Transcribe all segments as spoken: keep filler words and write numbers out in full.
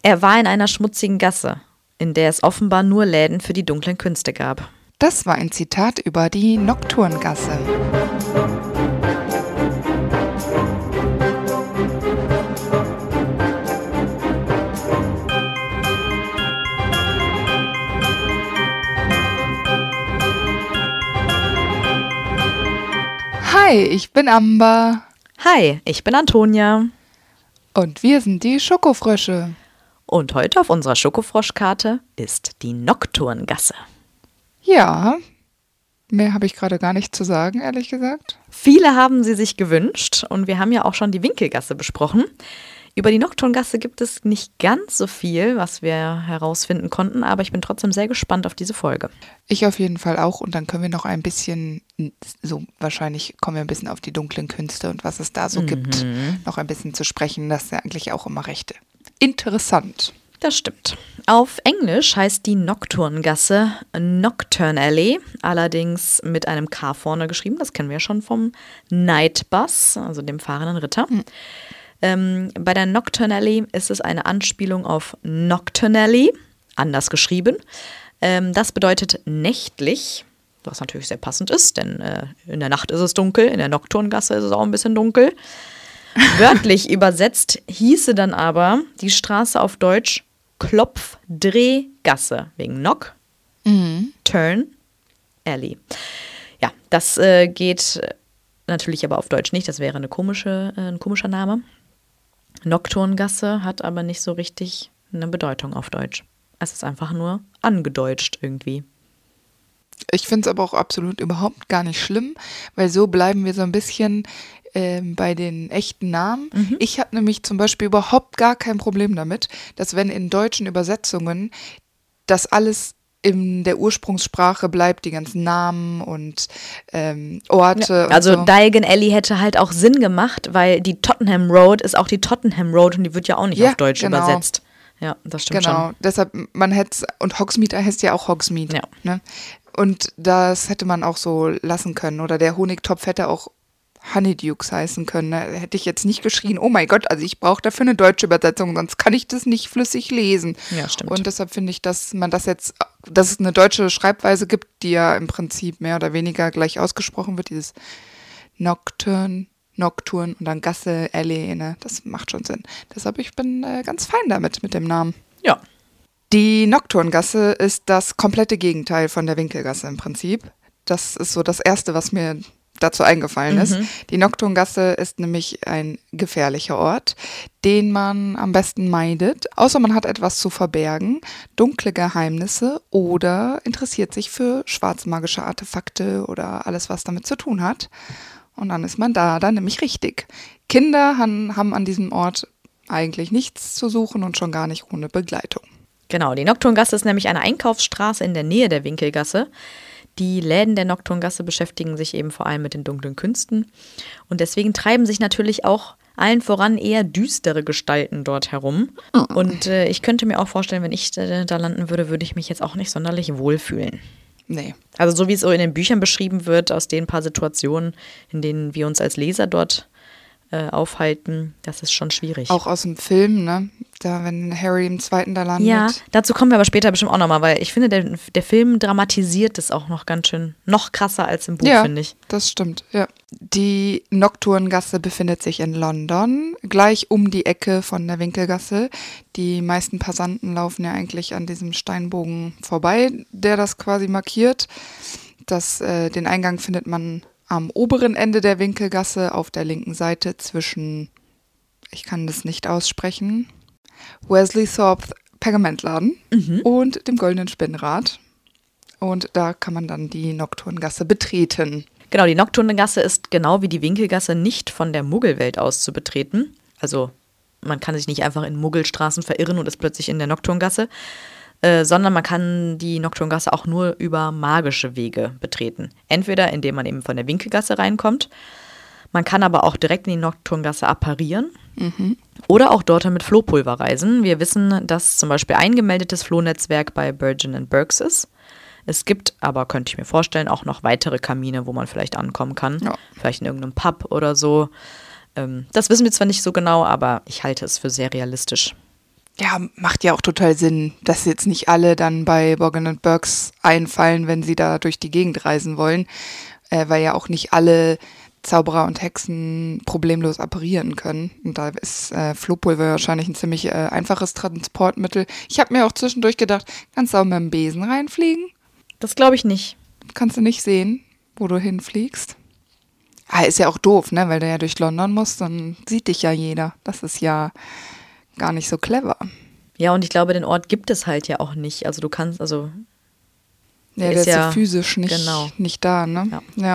Er war in einer schmutzigen Gasse, in der es offenbar nur Läden für die dunklen Künste gab. Das war ein Zitat über die Nocturngasse. Hi, ich bin Amber. Hi, ich bin Antonia. Und wir sind die Schokofrösche. Und heute auf unserer Schokofroschkarte ist die Nocturngasse. Ja, mehr habe ich gerade gar nicht zu sagen, ehrlich gesagt. Viele haben sie sich gewünscht und wir haben ja auch schon die Winkelgasse besprochen. Über die Nocturngasse gibt es nicht ganz so viel, was wir herausfinden konnten, aber ich bin trotzdem sehr gespannt auf diese Folge. Ich auf jeden Fall auch und dann können wir noch ein bisschen, so wahrscheinlich kommen wir ein bisschen auf die dunklen Künste und was es da so mhm. gibt, noch ein bisschen zu sprechen. Das ist ja eigentlich auch immer recht interessant. Das stimmt. Auf Englisch heißt die Nocturngasse Nocturne Alley, allerdings mit einem K vorne geschrieben. Das kennen wir ja schon vom Night Bus, also dem fahrenden Ritter. Mhm. Ähm, bei der Nocturne Alley ist es eine Anspielung auf Nocturnally, anders geschrieben. Ähm, das bedeutet nächtlich, was natürlich sehr passend ist, denn äh, in der Nacht ist es dunkel, in der Nocturngasse ist es auch ein bisschen dunkel. Wörtlich übersetzt hieße dann aber die Straße auf Deutsch Klopfdrehgasse, wegen Knock, mhm. Turn, Alley. Ja, das äh, geht natürlich aber auf Deutsch nicht, das wäre eine komische, äh, ein komischer Name. Nocturngasse hat aber nicht so richtig eine Bedeutung auf Deutsch. Es ist einfach nur angedeutscht irgendwie. Ich finde es aber auch absolut überhaupt gar nicht schlimm, weil so bleiben wir so ein bisschen äh, bei den echten Namen. Mhm. Ich habe nämlich zum Beispiel überhaupt gar kein Problem damit, dass wenn in deutschen Übersetzungen das alles in der Ursprungssprache bleibt, die ganzen Namen und ähm, Orte. Ja, und also so. Diagon Alley hätte halt auch Sinn gemacht, weil die Tottenham Road ist auch die Tottenham Road und die wird ja auch nicht ja, auf Deutsch genau. übersetzt. Ja, das stimmt genau. schon. Genau, deshalb, man hätte und Hogsmeade heißt ja auch Hogsmeade. Ja. Ne? Und das hätte man auch so lassen können. Oder der Honigtopf hätte auch Honeydukes heißen können. Da hätte ich jetzt nicht geschrien, oh mein Gott, also ich brauche dafür eine deutsche Übersetzung, sonst kann ich das nicht flüssig lesen. Ja, stimmt. Und deshalb finde ich, dass man das jetzt, dass es eine deutsche Schreibweise gibt, die ja im Prinzip mehr oder weniger gleich ausgesprochen wird, dieses Nocturne, Nocturne und dann Gasse, Alley, ne? Das macht schon Sinn. Deshalb, ich bin äh, ganz fein damit, mit dem Namen. Ja. Die Nocturngasse ist das komplette Gegenteil von der Winkelgasse im Prinzip. Das ist so das Erste, was mir dazu eingefallen ist. Mhm. Die Nocturngasse ist nämlich ein gefährlicher Ort, den man am besten meidet, außer man hat etwas zu verbergen, dunkle Geheimnisse oder interessiert sich für schwarzmagische Artefakte oder alles, was damit zu tun hat. Und dann ist man da, dann nämlich richtig. Kinder han, haben an diesem Ort eigentlich nichts zu suchen und schon gar nicht ohne Begleitung. Genau, die Nocturngasse ist nämlich eine Einkaufsstraße in der Nähe der Winkelgasse. Die Läden der Nocturngasse beschäftigen sich eben vor allem mit den dunklen Künsten. Und deswegen treiben sich natürlich auch allen voran eher düstere Gestalten dort herum. Oh. Und äh, ich könnte mir auch vorstellen, wenn ich äh, da landen würde, würde ich mich jetzt auch nicht sonderlich wohlfühlen. Nee. Also so wie es so in den Büchern beschrieben wird, aus den paar Situationen, in denen wir uns als Leser dort äh, aufhalten, das ist schon schwierig. Auch aus dem Film, ne? Da, wenn Harry im Zweiten da landet. Ja, dazu kommen wir aber später bestimmt auch nochmal, weil ich finde, der, der Film dramatisiert das auch noch ganz schön, noch krasser als im Buch, ja, finde ich. Das stimmt, ja. Die Nocturngasse befindet sich in London, gleich um die Ecke von der Winkelgasse. Die meisten Passanten laufen ja eigentlich an diesem Steinbogen vorbei, der das quasi markiert. Das, äh, den Eingang findet man am oberen Ende der Winkelgasse auf der linken Seite zwischen, ich kann das nicht aussprechen, Wesley Thorpe Pergamentladen mhm. und dem Goldenen Spinnrad. Und da kann man dann die Nocturngasse betreten. Genau, die Nocturngasse ist genau wie die Winkelgasse nicht von der Muggelwelt aus zu betreten. Also man kann sich nicht einfach in Muggelstraßen verirren und ist plötzlich in der Nocturngasse, äh, sondern man kann die Nocturngasse auch nur über magische Wege betreten. Entweder indem man eben von der Winkelgasse reinkommt, man kann aber auch direkt in die Nocturngasse apparieren mhm. oder auch dort mit Flohpulver reisen. Wir wissen, dass zum Beispiel ein gemeldetes Flohnetzwerk bei Burgon and Burkes ist. Es gibt aber, könnte ich mir vorstellen, auch noch weitere Kamine, wo man vielleicht ankommen kann. Ja. Vielleicht in irgendeinem Pub oder so. Ähm, das wissen wir zwar nicht so genau, aber ich halte es für sehr realistisch. Ja, macht ja auch total Sinn, dass jetzt nicht alle dann bei Borgin und Burkes einfallen, wenn sie da durch die Gegend reisen wollen, äh, weil ja auch nicht alle Zauberer und Hexen problemlos apparieren können. Und da ist äh, Flohpulver wahrscheinlich ein ziemlich äh, einfaches Transportmittel. Ich habe mir auch zwischendurch gedacht, kannst du auch mit dem Besen reinfliegen? Das glaube ich nicht. Kannst du nicht sehen, wo du hinfliegst. Ah, ist ja auch doof, ne? Weil du ja durch London musst, dann sieht dich ja jeder. Das ist ja gar nicht so clever. Ja, und ich glaube, den Ort gibt es halt ja auch nicht. Also du kannst, also Ja, der ist ist ja, ja physisch nicht, genau. nicht da, ne? Ja. Ja,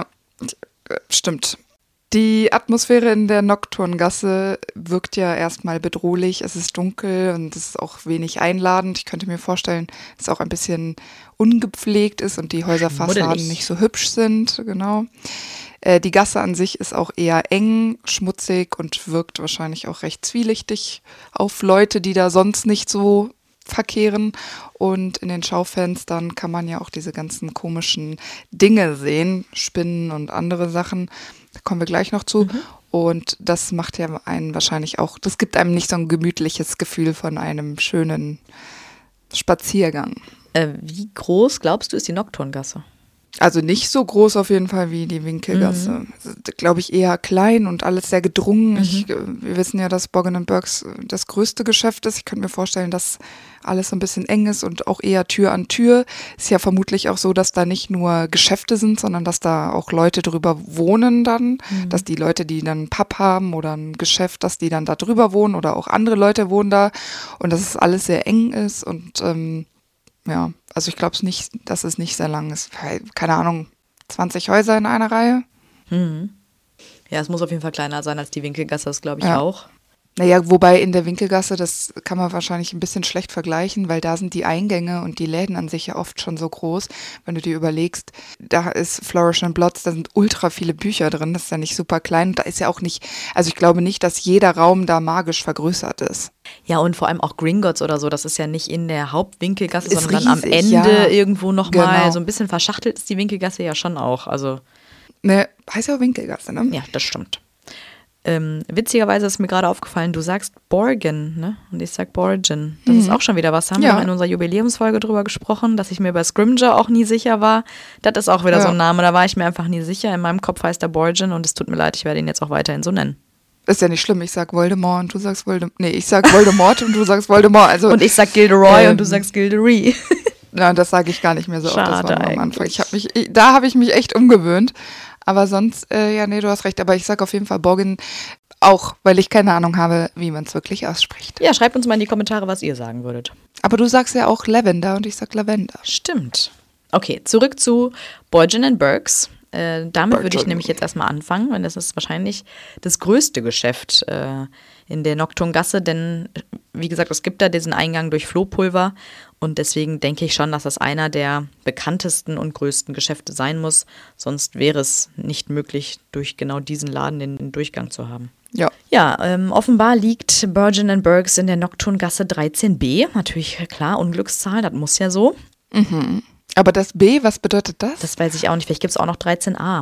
stimmt. Die Atmosphäre in der Nocturngasse wirkt ja erstmal bedrohlich. Es ist dunkel und es ist auch wenig einladend. Ich könnte mir vorstellen, dass es auch ein bisschen ungepflegt ist und die Häuserfassaden Schmuddelig. nicht so hübsch sind. Genau. Äh, die Gasse an sich ist auch eher eng, schmutzig und wirkt wahrscheinlich auch recht zwielichtig auf Leute, die da sonst nicht so verkehren. Und in den Schaufenstern kann man ja auch diese ganzen komischen Dinge sehen, Spinnen und andere Sachen. Da kommen wir gleich noch zu. Mhm. Und das macht ja einen wahrscheinlich auch, das gibt einem nicht so ein gemütliches Gefühl von einem schönen Spaziergang. Äh, wie groß, glaubst du, ist die Nocturngasse? Also nicht so groß auf jeden Fall wie die Winkelgasse. Mhm. Glaube ich eher klein und alles sehr gedrungen. Mhm. Ich, wir wissen ja, dass Borgin und Burkes das größte Geschäft ist. Ich könnte mir vorstellen, dass alles so ein bisschen eng ist und auch eher Tür an Tür. Ist ja vermutlich auch so, dass da nicht nur Geschäfte sind, sondern dass da auch Leute drüber wohnen dann. Mhm. Dass die Leute, die dann einen Pub haben oder ein Geschäft, dass die dann da drüber wohnen oder auch andere Leute wohnen da. Und dass es alles sehr eng ist und ähm, ja, also ich glaube es nicht, dass es nicht sehr lang ist. Keine Ahnung, zwanzig Häuser in einer Reihe? Mhm. Ja, es muss auf jeden Fall kleiner sein als die Winkelgasse, das glaube ich ja. auch. Naja, wobei in der Winkelgasse, das kann man wahrscheinlich ein bisschen schlecht vergleichen, weil da sind die Eingänge und die Läden an sich ja oft schon so groß. Wenn du dir überlegst, da ist Flourish and Blots, da sind ultra viele Bücher drin, das ist ja nicht super klein. Da ist ja auch nicht, also ich glaube nicht, dass jeder Raum da magisch vergrößert ist. Ja, und vor allem auch Gringotts oder so, das ist ja nicht in der Hauptwinkelgasse, ist sondern riesig, dann am Ende ja. irgendwo nochmal. Genau. So ein bisschen verschachtelt ist die Winkelgasse ja schon auch. Also Ne, heißt ja auch Winkelgasse, ne? Ja, das stimmt. Ähm, witzigerweise ist mir gerade aufgefallen, du sagst Borgin, ne? Und ich sag Borgin. Das mhm. ist auch schon wieder was. Da haben ja. wir in unserer Jubiläumsfolge drüber gesprochen, dass ich mir bei Scrimger auch nie sicher war. Das ist auch wieder ja. so ein Name, da war ich mir einfach nie sicher. In meinem Kopf heißt er Borgin und es tut mir leid, ich werde ihn jetzt auch weiterhin so nennen. Ist ja nicht schlimm, ich sag Voldemort und du sagst Voldemort. Nee, ich sag Voldemort und du sagst Voldemort. Also, und ich sag Gilderoy ähm, und du sagst Gilderoy. Ja, das sage ich gar nicht mehr so oft. Das war Schade am Anfang. Ich hab mich, ich, da habe ich mich echt umgewöhnt. Aber sonst, äh, ja, nee, du hast recht. Aber ich sag auf jeden Fall Borgin auch, weil ich keine Ahnung habe, wie man es wirklich ausspricht. Ja, schreibt uns mal in die Kommentare, was ihr sagen würdet. Aber du sagst ja auch Lavender und ich sag Lavender. Stimmt. Okay, zurück zu Borgin and Burkes. Äh, damit würde ich nämlich jetzt erstmal anfangen, weil das ist wahrscheinlich das größte Geschäft äh, in der Nocturngasse, denn wie gesagt, es gibt da diesen Eingang durch Flohpulver und deswegen denke ich schon, dass das einer der bekanntesten und größten Geschäfte sein muss, sonst wäre es nicht möglich, durch genau diesen Laden den, den Durchgang zu haben. Ja. Ja, ähm, offenbar liegt Borgin and Burkes in der Nocturngasse dreizehn b, natürlich klar, Unglückszahl, das muss ja so. Mhm. Aber das B, was bedeutet das? Das weiß ich auch nicht. Vielleicht gibt es auch noch dreizehn a.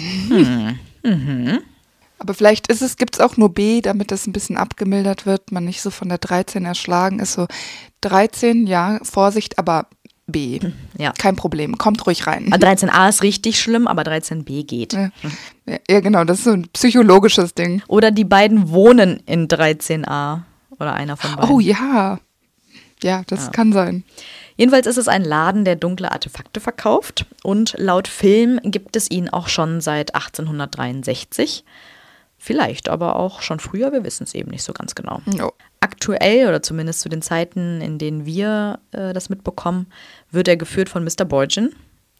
Mhm. Mhm. Mhm. Aber vielleicht ist es, gibt es auch nur B, damit das ein bisschen abgemildert wird, man nicht so von der dreizehn erschlagen ist. So dreizehn, ja, Vorsicht, aber B. Ja. Kein Problem, kommt ruhig rein. dreizehn a ist richtig schlimm, aber dreizehn b geht. Ja. Ja, genau, das ist so ein psychologisches Ding. Oder die beiden wohnen in dreizehn a. Oder einer von beiden. Oh ja. Ja, das ja. kann sein. Jedenfalls ist es ein Laden, der dunkle Artefakte verkauft und laut Film gibt es ihn auch schon seit achtzehnhundertdreiundsechzig. Vielleicht aber auch schon früher, wir wissen es eben nicht so ganz genau. No. Aktuell oder zumindest zu den Zeiten, in denen wir äh, das mitbekommen, wird er geführt von Mister Borgin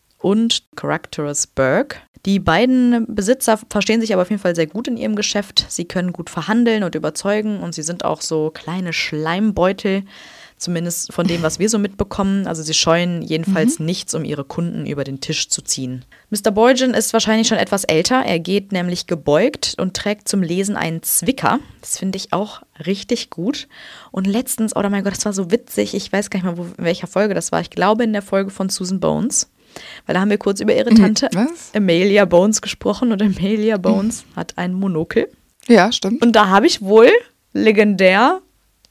und Caractacus Burke. Die beiden Besitzer verstehen sich aber auf jeden Fall sehr gut in ihrem Geschäft. Sie können gut verhandeln und überzeugen und sie sind auch so kleine Schleimbeutel, zumindest von dem, was wir so mitbekommen. Also sie scheuen jedenfalls mhm. nichts, um ihre Kunden über den Tisch zu ziehen. Mister Borgin ist wahrscheinlich schon etwas älter. Er geht nämlich gebeugt und trägt zum Lesen einen Zwicker. Das finde ich auch richtig gut. Und letztens, oh mein Gott, das war so witzig. Ich weiß gar nicht mal, wo, in welcher Folge das war. Ich glaube in der Folge von Susan Bones. Weil da haben wir kurz über ihre Tante was? Amelia Bones gesprochen. Und Amelia Bones mhm. hat ein Monokel. Ja, stimmt. Und da habe ich wohl legendär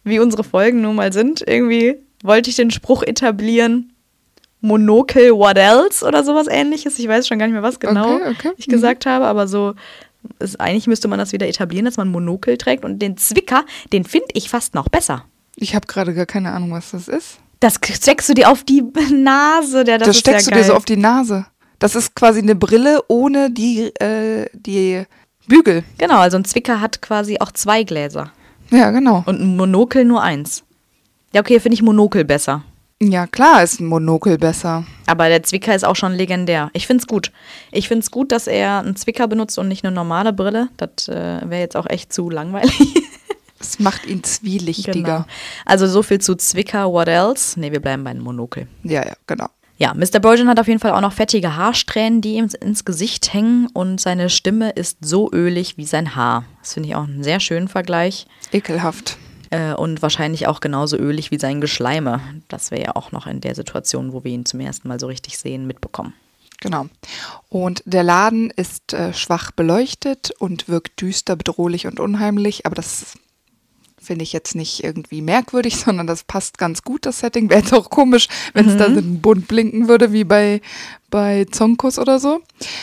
wie unsere Folgen nun mal sind. Irgendwie wollte ich den Spruch etablieren, Monokel, what else oder sowas ähnliches. Ich weiß schon gar nicht mehr, was genau okay, okay. ich gesagt mhm. habe, aber so, ist, eigentlich müsste man das wieder etablieren, dass man Monokel trägt. Und den Zwicker, den finde ich fast noch besser. Ich habe gerade gar keine Ahnung, was das ist. Das steckst du dir auf die Nase. Der, das das ist steckst ja du geil. dir so auf die Nase. Das ist quasi eine Brille ohne die, äh, die Bügel. Genau, also ein Zwicker hat quasi auch zwei Gläser. Ja, genau. Und ein Monokel nur eins. Ja, okay, finde ich Monokel besser. Ja, klar ist ein Monokel besser. Aber der Zwicker ist auch schon legendär. Ich finde es gut. Ich finde es gut, dass er einen Zwicker benutzt und nicht eine normale Brille. Das äh, wäre jetzt auch echt zu langweilig. Das macht ihn zwielichtiger. Genau. Also so viel zu Zwicker, what else? Nee, wir bleiben bei einem Monokel. Ja, ja, genau. Ja, Mister Bojan hat auf jeden Fall auch noch fettige Haarsträhnen, die ihm ins Gesicht hängen. Und seine Stimme ist so ölig wie sein Haar. Das finde ich auch einen sehr schönen Vergleich. Ekelhaft. Äh, und wahrscheinlich auch genauso ölig wie sein Geschleime. Das wäre ja auch noch in der Situation, wo wir ihn zum ersten Mal so richtig sehen, mitbekommen. Genau. Und der Laden ist äh, schwach beleuchtet und wirkt düster, bedrohlich und unheimlich. Aber das finde ich jetzt nicht irgendwie merkwürdig, sondern das passt ganz gut, das Setting. Wäre jetzt auch komisch, wenn es mhm. da so bunt blinken würde, wie bei, bei Zonkus oder so.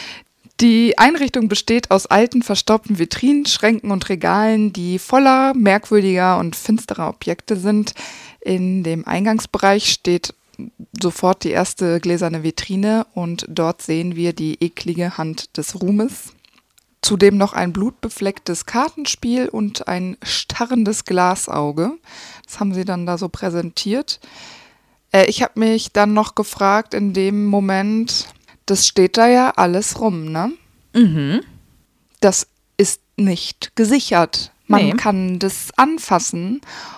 Die Einrichtung besteht aus alten, verstaubten Vitrinen, Schränken und Regalen, die voller merkwürdiger und finsterer Objekte sind. In dem Eingangsbereich steht sofort die erste gläserne Vitrine und dort sehen wir die eklige Hand des Ruhmes. Zudem noch ein blutbeflecktes Kartenspiel und ein starrendes Glasauge. Das haben sie dann da so präsentiert. Äh, ich habe mich dann noch gefragt in dem Moment, das steht da ja alles rum, ne? Mhm. Das ist nicht gesichert. Man Nee. kann das anfassen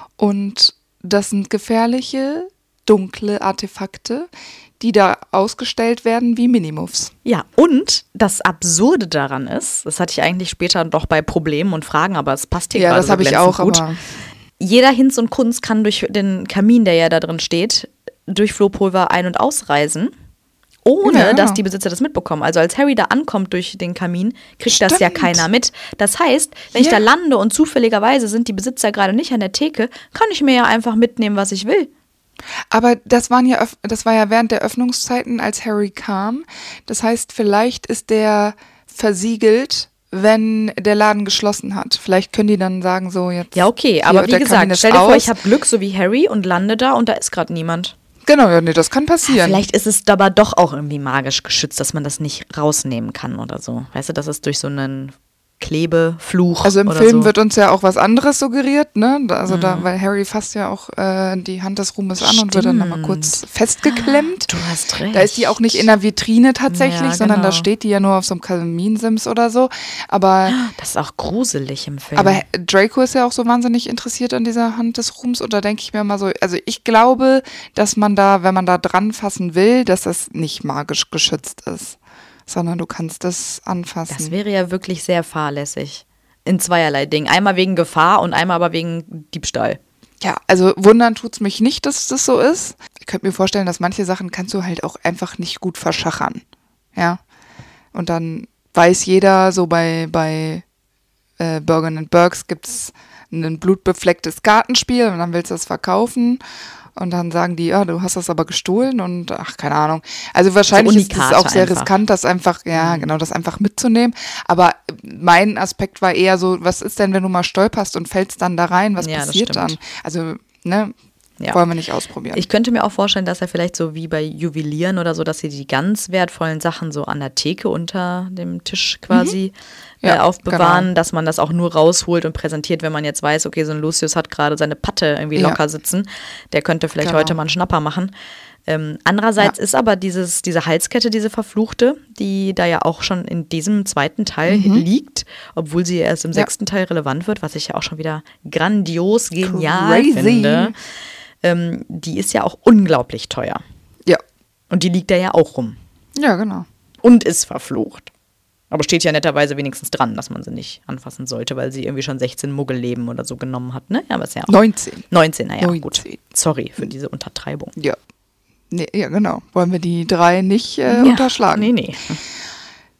und das sind gefährliche, dunkle Artefakte, die da ausgestellt werden wie Minimuffs. Ja, und das Absurde daran ist, das hatte ich eigentlich später doch bei Problemen und Fragen, aber es passt hier Ja, gerade das so habe ich glänzend auch, gut. aber Jeder Hinz und Kunz kann durch den Kamin, der ja da drin steht, durch Flohpulver ein- und ausreisen, ohne Ja. dass die Besitzer das mitbekommen. Also als Harry da ankommt durch den Kamin, kriegt das ja Stimmt. keiner mit. Das heißt, wenn ich Ja. da lande und zufälligerweise sind die Besitzer gerade nicht an der Theke, kann ich mir ja einfach mitnehmen, was ich will. Aber das waren ja, öff- das war ja während der Öffnungszeiten, als Harry kam. Das heißt, vielleicht ist der versiegelt, wenn der Laden geschlossen hat. Vielleicht können die dann sagen, so jetzt. Ja, okay, hier, aber wie der Kamin gesagt, ist stell dir vor, aus. ich habe Glück, so wie Harry, und lande da und da ist gerade niemand. Genau, ja, nee, das kann passieren. Vielleicht ist es aber doch auch irgendwie magisch geschützt, dass man das nicht rausnehmen kann oder so. Weißt du, das ist durch so einen Klebefluch. Also im oder Film so. wird uns ja auch was anderes suggeriert, ne? Da- Also Mhm. da, weil Harry fasst ja auch äh, die Hand des Ruhmes an und wird dann nochmal kurz festgeklemmt. Du hast recht. Da ist die auch nicht in der Vitrine tatsächlich, Ja, sondern da genau. steht die ja nur auf so einem Kaminsims oder so. Aber, Das ist auch gruselig im Film. aber Draco ist ja auch so wahnsinnig interessiert an dieser Hand des Ruhms und da denke ich mir mal so, also ich glaube, dass man da, wenn man da dran fassen will, dass das nicht magisch geschützt ist, sondern du kannst das anfassen. das wäre ja wirklich sehr fahrlässig. In zweierlei Dingen. Einmal wegen Gefahr und einmal aber wegen Diebstahl. Ja, also wundern tut's mich nicht, dass das so ist. Ich könnte mir vorstellen, dass manche Sachen kannst du halt auch einfach nicht gut verschachern. Ja. Und dann weiß jeder, so bei, bei äh, Bergen and Bergs gibt's ein blutbeflecktes Kartenspiel und dann willst du es verkaufen. Und dann sagen die, ja, du hast das aber gestohlen und ach, keine Ahnung. Also wahrscheinlich So ist es Unikate auch sehr einfach. riskant, das einfach, ja, genau, das einfach mitzunehmen. Aber mein Aspekt war eher so, was ist denn, wenn du mal stolperst und fällst dann da rein? Was Ja, das passiert dann? stimmt. Also, ne, Ja. wollen wir nicht ausprobieren. Ich könnte mir auch vorstellen, dass er vielleicht so wie bei Juwelieren oder so, dass sie die ganz wertvollen Sachen so an der Theke unter dem Tisch quasi Ja, äh, aufbewahren, genau. dass man das auch nur rausholt und präsentiert, wenn man jetzt weiß, okay, so ein Lucius hat gerade seine Patte irgendwie Ja. locker sitzen. Der könnte vielleicht Genau. heute mal einen Schnapper machen. Ähm, andererseits Ja. ist aber dieses, diese Halskette, diese verfluchte, die da ja auch schon in diesem zweiten Teil liegt, obwohl sie erst im Mhm. Ja. sechsten Teil relevant wird, was ich ja auch schon wieder grandios genial Crazy. finde. Ähm, die ist ja auch unglaublich teuer. Ja, Und die liegt da ja auch rum. ja, genau. Und ist verflucht. Aber steht ja netterweise wenigstens dran, dass man sie nicht anfassen sollte, weil sie irgendwie schon sechzehn Muggelleben oder so genommen hat, ne? Ja, aber ist ja auch neunzehn. neunzehn, naja, gut. neunzehn. Sorry für diese Untertreibung. Ja. Nee, ja, genau. Wollen wir die drei nicht äh, Ja, unterschlagen. Nee, nee.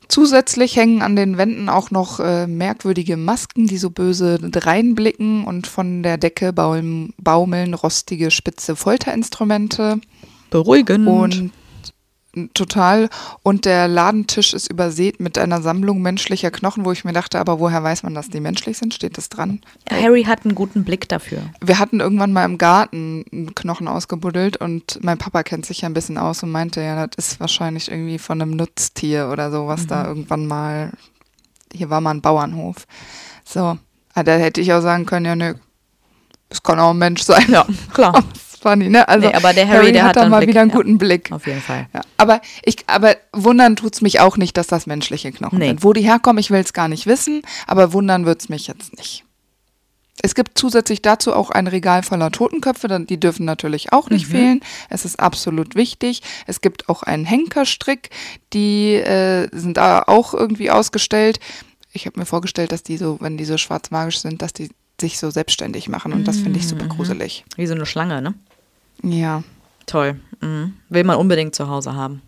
Zusätzlich hängen an den Wänden auch noch äh, merkwürdige Masken, die so böse reinblicken und von der Decke baum, baumeln rostige, spitze Folterinstrumente. Beruhigend. Und total. Und der Ladentisch ist übersät mit einer Sammlung menschlicher Knochen, wo ich mir dachte, aber woher weiß man, dass die menschlich sind? Steht das dran? Ja, Harry hat einen guten Blick dafür. Wir hatten irgendwann mal im Garten einen Knochen ausgebuddelt und mein Papa kennt sich ja ein bisschen aus und meinte, ja, das ist wahrscheinlich irgendwie von einem Nutztier oder so, was mhm. da irgendwann mal, hier war mal ein Bauernhof. So, da hätte ich auch sagen können, ja, ne, das kann auch ein Mensch sein. Ja, klar. Funny, ne? Also nee, aber der Harry, Harry der hat, hat da einen mal Blick. wieder einen Ja, guten Blick. auf jeden Fall. Ja, aber ich, aber wundern tut's mich auch nicht, dass das menschliche Knochen nee. sind. Wo die herkommen, ich will es gar nicht wissen, aber wundern wird's mich jetzt nicht. Es gibt zusätzlich dazu auch ein Regal voller Totenköpfe, die dürfen natürlich auch nicht mhm. fehlen. Es ist absolut wichtig. Es gibt auch einen Henkerstrick, die äh, sind da auch irgendwie ausgestellt. Ich habe mir vorgestellt, dass die so, wenn die so schwarzmagisch sind, dass die sich so selbstständig machen und das finde ich super gruselig. Wie so eine Schlange, ne? Ja. Toll. Mhm. Will man unbedingt zu Hause haben.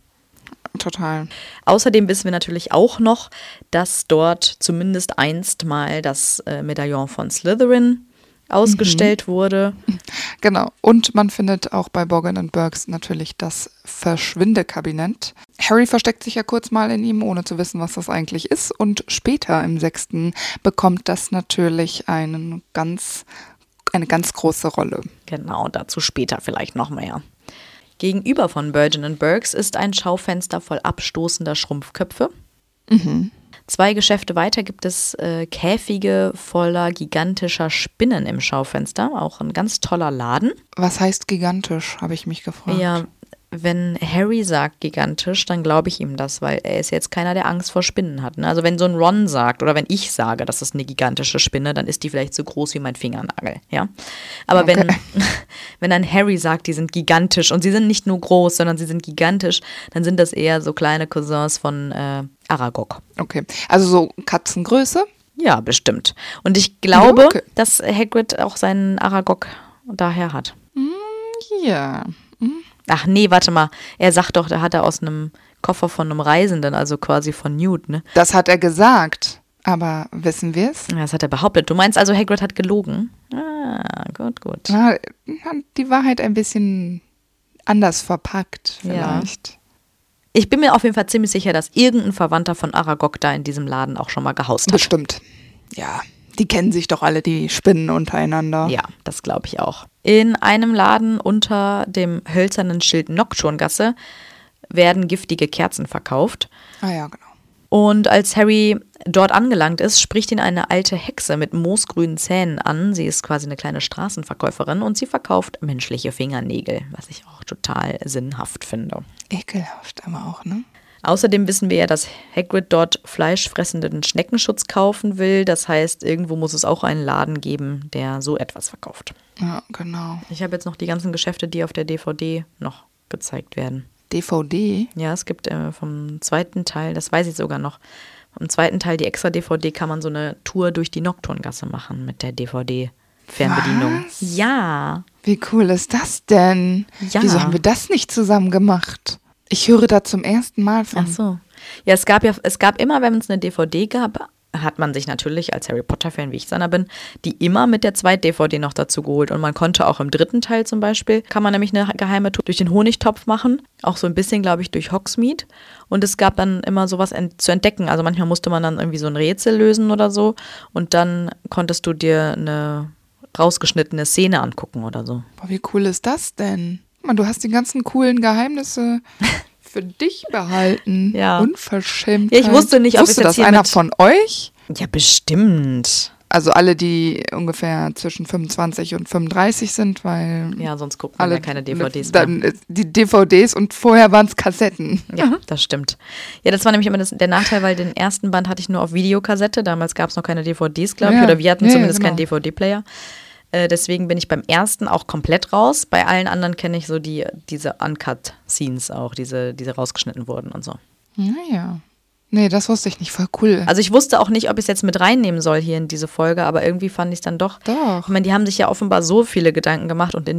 Total. Außerdem wissen wir natürlich auch noch, dass dort zumindest einst mal das äh, Medaillon von Slytherin ausgestellt mhm. wurde. Genau. Und man findet auch bei Borgin und Burkes natürlich das Verschwindekabinett. Harry versteckt sich ja kurz mal in ihm, ohne zu wissen, was das eigentlich ist. Und später im sechsten bekommt das natürlich einen ganz, eine ganz große Rolle. Genau, dazu später vielleicht noch mehr. Gegenüber von Borgin und Burkes ist ein Schaufenster voll abstoßender Schrumpfköpfe. Mhm. Zwei Geschäfte weiter gibt es äh, Käfige voller gigantischer Spinnen im Schaufenster. Auch ein ganz toller Laden. Was heißt gigantisch, habe ich mich gefragt. Ja, wenn Harry sagt gigantisch, dann glaube ich ihm das, weil er ist jetzt keiner, der Angst vor Spinnen hat. Ne? Also wenn so ein Ron sagt oder wenn ich sage, das ist eine gigantische Spinne, dann ist die vielleicht so groß wie mein Fingernagel. Ja? Aber okay. wenn, wenn ein Harry sagt, die sind gigantisch und sie sind nicht nur groß, sondern sie sind gigantisch, dann sind das eher so kleine Cousins von äh, Aragog. Okay, also so Katzengröße? Ja, bestimmt. Und ich glaube, okay. dass Hagrid auch seinen Aragog daher hat. Ja. Mhm. Ach nee, warte mal. Er sagt doch, da hat er aus einem Koffer von einem Reisenden, also quasi von Newt, ne? Das hat er gesagt. Aber wissen wir es? Ja, das hat er behauptet. Du meinst also, Hagrid hat gelogen? Ah, gut, gut. Na, die Wahrheit ein bisschen anders verpackt vielleicht. Ja. Ich bin mir auf jeden Fall ziemlich sicher, dass irgendein Verwandter von Aragog da in diesem Laden auch schon mal gehaust hat. Bestimmt. Ja, die kennen sich doch alle, die Spinnen untereinander. Ja, das glaube ich auch. In einem Laden unter dem hölzernen Schild Nocturngasse werden giftige Kerzen verkauft. Ah ja, genau. Und als Harry dort angelangt ist, spricht ihn eine alte Hexe mit moosgrünen Zähnen an. Sie ist quasi eine kleine Straßenverkäuferin und sie verkauft menschliche Fingernägel, was ich auch total sinnhaft finde. Ekelhaft aber auch, ne? Außerdem wissen wir ja, dass Hagrid dort fleischfressenden Schneckenschutz kaufen will. Das heißt, irgendwo muss es auch einen Laden geben, der so etwas verkauft. Ja, genau. Ich habe jetzt noch die ganzen Geschäfte, die auf der D V D noch gezeigt werden. D V D? Ja, es gibt äh, vom zweiten Teil, das weiß ich sogar noch, vom zweiten Teil, die extra D V D, kann man so eine Tour durch die Nocturngasse machen mit der D V D-Fernbedienung. Was? Ja. Wie cool ist das denn? Ja. Wieso haben wir das nicht zusammen gemacht? Ich höre da zum ersten Mal von. Ach so. Ja, es gab ja, es gab immer, wenn es eine D V D gab, hat man sich natürlich als Harry Potter-Fan, wie ich seiner bin, die immer mit der Zweit-D V D noch dazu geholt. Und man konnte auch im dritten Teil zum Beispiel, kann man nämlich eine geheime Tour durch den Honigtopf machen. Auch so ein bisschen, glaube ich, durch Hogsmeade. Und es gab dann immer sowas ent- zu entdecken. Also manchmal musste man dann irgendwie so ein Rätsel lösen oder so. Und dann konntest du dir eine rausgeschnittene Szene angucken oder so. Boah, wie cool ist das denn? Man, du hast die ganzen coolen Geheimnisse für dich behalten. Ja. Unverschämt. Ja, ich wusste nicht, ob Wusste es jetzt das hier einer mit von euch? Ja, bestimmt. Also alle, die ungefähr zwischen fünfundzwanzig und fünfunddreißig sind, weil Ja, sonst guckt man alle ja keine D V Ds mehr. dann die D V Ds und vorher waren es Kassetten. Ja, das stimmt. Ja, das war nämlich immer das, der Nachteil, weil den ersten Band hatte ich nur auf Videokassette. Damals gab es noch keine D V Ds, glaube ich. Ja, Oder wir hatten ja, zumindest genau. keinen D V D-Player. Äh, deswegen bin ich beim ersten auch komplett raus. Bei allen anderen kenne ich so die, diese Uncut-Scenes auch, diese, diese rausgeschnitten wurden und so. Naja. Nee, das wusste ich nicht. Voll cool. Also ich wusste auch nicht, ob ich es jetzt mit reinnehmen soll hier in diese Folge, aber irgendwie fand ich es dann doch. Doch. Ich meine, die haben sich ja offenbar so viele Gedanken gemacht und in den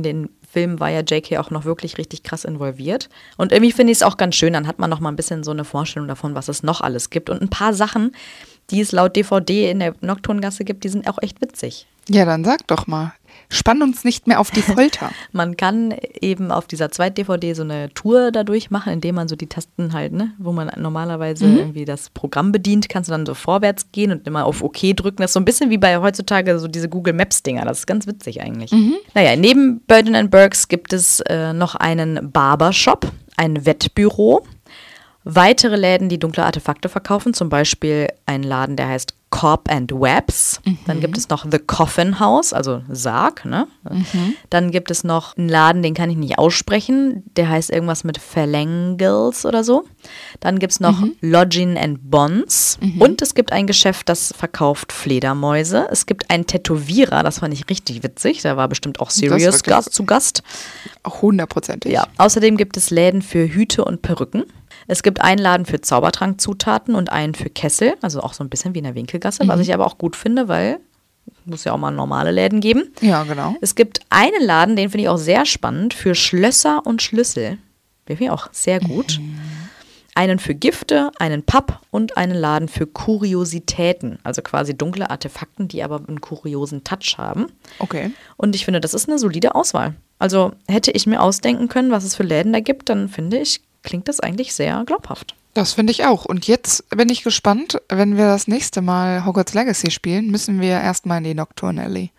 Film war ja J K auch noch wirklich richtig krass involviert. Und irgendwie finde ich es auch ganz schön, dann hat man noch mal ein bisschen so eine Vorstellung davon, was es noch alles gibt. Und ein paar Sachen, die es laut D V D in der Nocturngasse gibt, die sind auch echt witzig. Ja, dann sag doch mal. Spann uns nicht mehr auf die Folter. Man kann eben auf dieser Zweit-D V D so eine Tour dadurch machen, indem man so die Tasten halt, ne, wo man normalerweise mhm. irgendwie das Programm bedient, kannst du dann so vorwärts gehen und immer auf OK drücken. Das ist so ein bisschen wie bei heutzutage so diese Google Maps-Dinger. Das ist ganz witzig eigentlich. Mhm. Naja, neben Burton and Burkes gibt es äh, noch einen Barbershop, ein Wettbüro, weitere Läden, die dunkle Artefakte verkaufen, zum Beispiel ein Laden, der heißt Cobb and Webbs. Mhm. Dann gibt es noch The Coffin House, also Sarg, ne? Mhm. Dann gibt es noch einen Laden, den kann ich nicht aussprechen, der heißt irgendwas mit Phalangles oder so. Dann gibt es noch mhm. Lodging and Bonds mhm. und es gibt ein Geschäft, das verkauft Fledermäuse. Es gibt einen Tätowierer, das fand ich richtig witzig, da war bestimmt auch Sirius Gast, zu Gast. Hundertprozentig. Ja. Außerdem gibt es Läden für Hüte und Perücken. Es gibt einen Laden für Zaubertrankzutaten und einen für Kessel, also auch so ein bisschen wie in der Winkelgasse, mhm. was ich aber auch gut finde, weil es muss ja auch mal normale Läden geben. Ja, genau. Es gibt einen Laden, den finde ich auch sehr spannend, für Schlösser und Schlüssel. Den finde ich auch sehr gut. Mhm. Einen für Gifte, einen Pub und einen Laden für Kuriositäten, also quasi dunkle Artefakten, die aber einen kuriosen Touch haben. Okay. Und ich finde, das ist eine solide Auswahl. Also hätte ich mir ausdenken können, was es für Läden da gibt, dann finde ich, klingt das eigentlich sehr glaubhaft. Das finde ich auch. Und jetzt bin ich gespannt, wenn wir das nächste Mal Hogwarts Legacy spielen, müssen wir erstmal in die Nocturne Alley.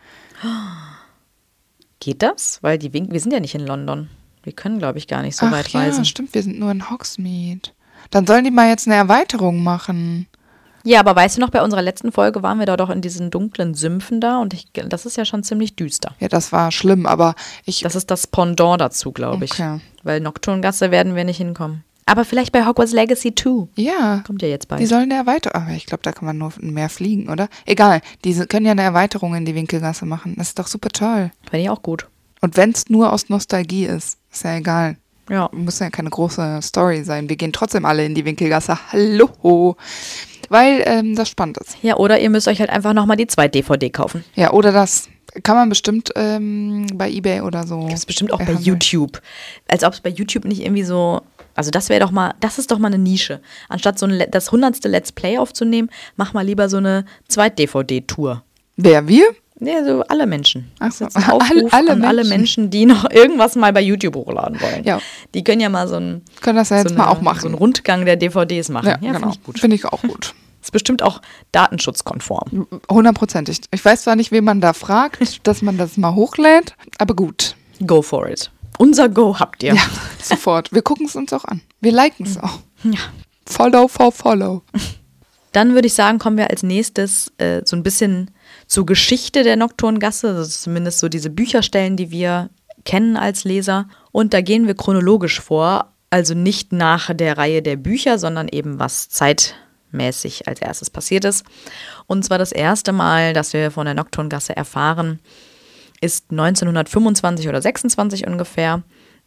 Geht das? Weil die Wink- wir sind ja nicht in London. Wir können, glaube ich, gar nicht so Ach weit ja, reisen. Stimmt, wir sind nur in Hogsmeade. Dann sollen die mal jetzt eine Erweiterung machen. Ja, aber weißt du noch, bei unserer letzten Folge waren wir da doch in diesen dunklen Sümpfen da und ich, das ist ja schon ziemlich düster. Ja, das war schlimm, aber ich... Das ist das Pendant dazu, glaube ich. Okay. Weil Nocturngasse werden wir nicht hinkommen. Aber vielleicht bei Hogwarts Legacy zwei. Ja. Kommt ja jetzt bald. Die sollen eine Erweiterung... Aber ich glaube, da kann man nur mehr fliegen, oder? Egal, die können ja eine Erweiterung in die Winkelgasse machen. Das ist doch super toll. Finde ich auch gut. Und wenn es nur aus Nostalgie ist, ist ja egal. Ja. Muss ja keine große Story sein. Wir gehen trotzdem alle in die Winkelgasse. Hallo. Weil ähm, das spannend ist. Ja, oder ihr müsst euch halt einfach nochmal die Zweit-D V D kaufen. Ja, oder das kann man bestimmt ähm, bei eBay oder so. Das ist bestimmt auch bei YouTube. Als ob es bei YouTube nicht irgendwie so, also das wäre doch mal, das ist doch mal eine Nische. Anstatt so ein, das hundertste Let's Play aufzunehmen, mach mal lieber so eine Zweit-D V D-Tour. Wer, wir? Ja, so alle Menschen. Ach so. Das ist ein Aufruf alle, alle, an Menschen. alle Menschen, die noch irgendwas mal bei YouTube hochladen wollen. Ja. Die können ja mal so einen, können das ja jetzt so mal eine, auch machen. So einen Rundgang der D V Ds machen. Ja, Ja, genau. finde ich gut. Finde ich auch gut. Ist bestimmt auch datenschutzkonform. Hundertprozentig. Ich weiß zwar nicht, wen man da fragt, dass man das mal hochlädt, aber gut. Go for it. Unser Go habt ihr. Ja, sofort. Wir gucken es uns auch an. Wir liken es auch. Ja. Follow for follow. Dann würde ich sagen, kommen wir als nächstes äh, so ein bisschen zur Geschichte der Nocturngasse, also zumindest so diese Bücherstellen, die wir kennen als Leser. Und da gehen wir chronologisch vor, also nicht nach der Reihe der Bücher, sondern eben was zeitmäßig als erstes passiert ist. Und zwar das erste Mal, dass wir von der Nocturngasse erfahren, ist neunzehnhundertfünfundzwanzig oder sechsundzwanzig ungefähr.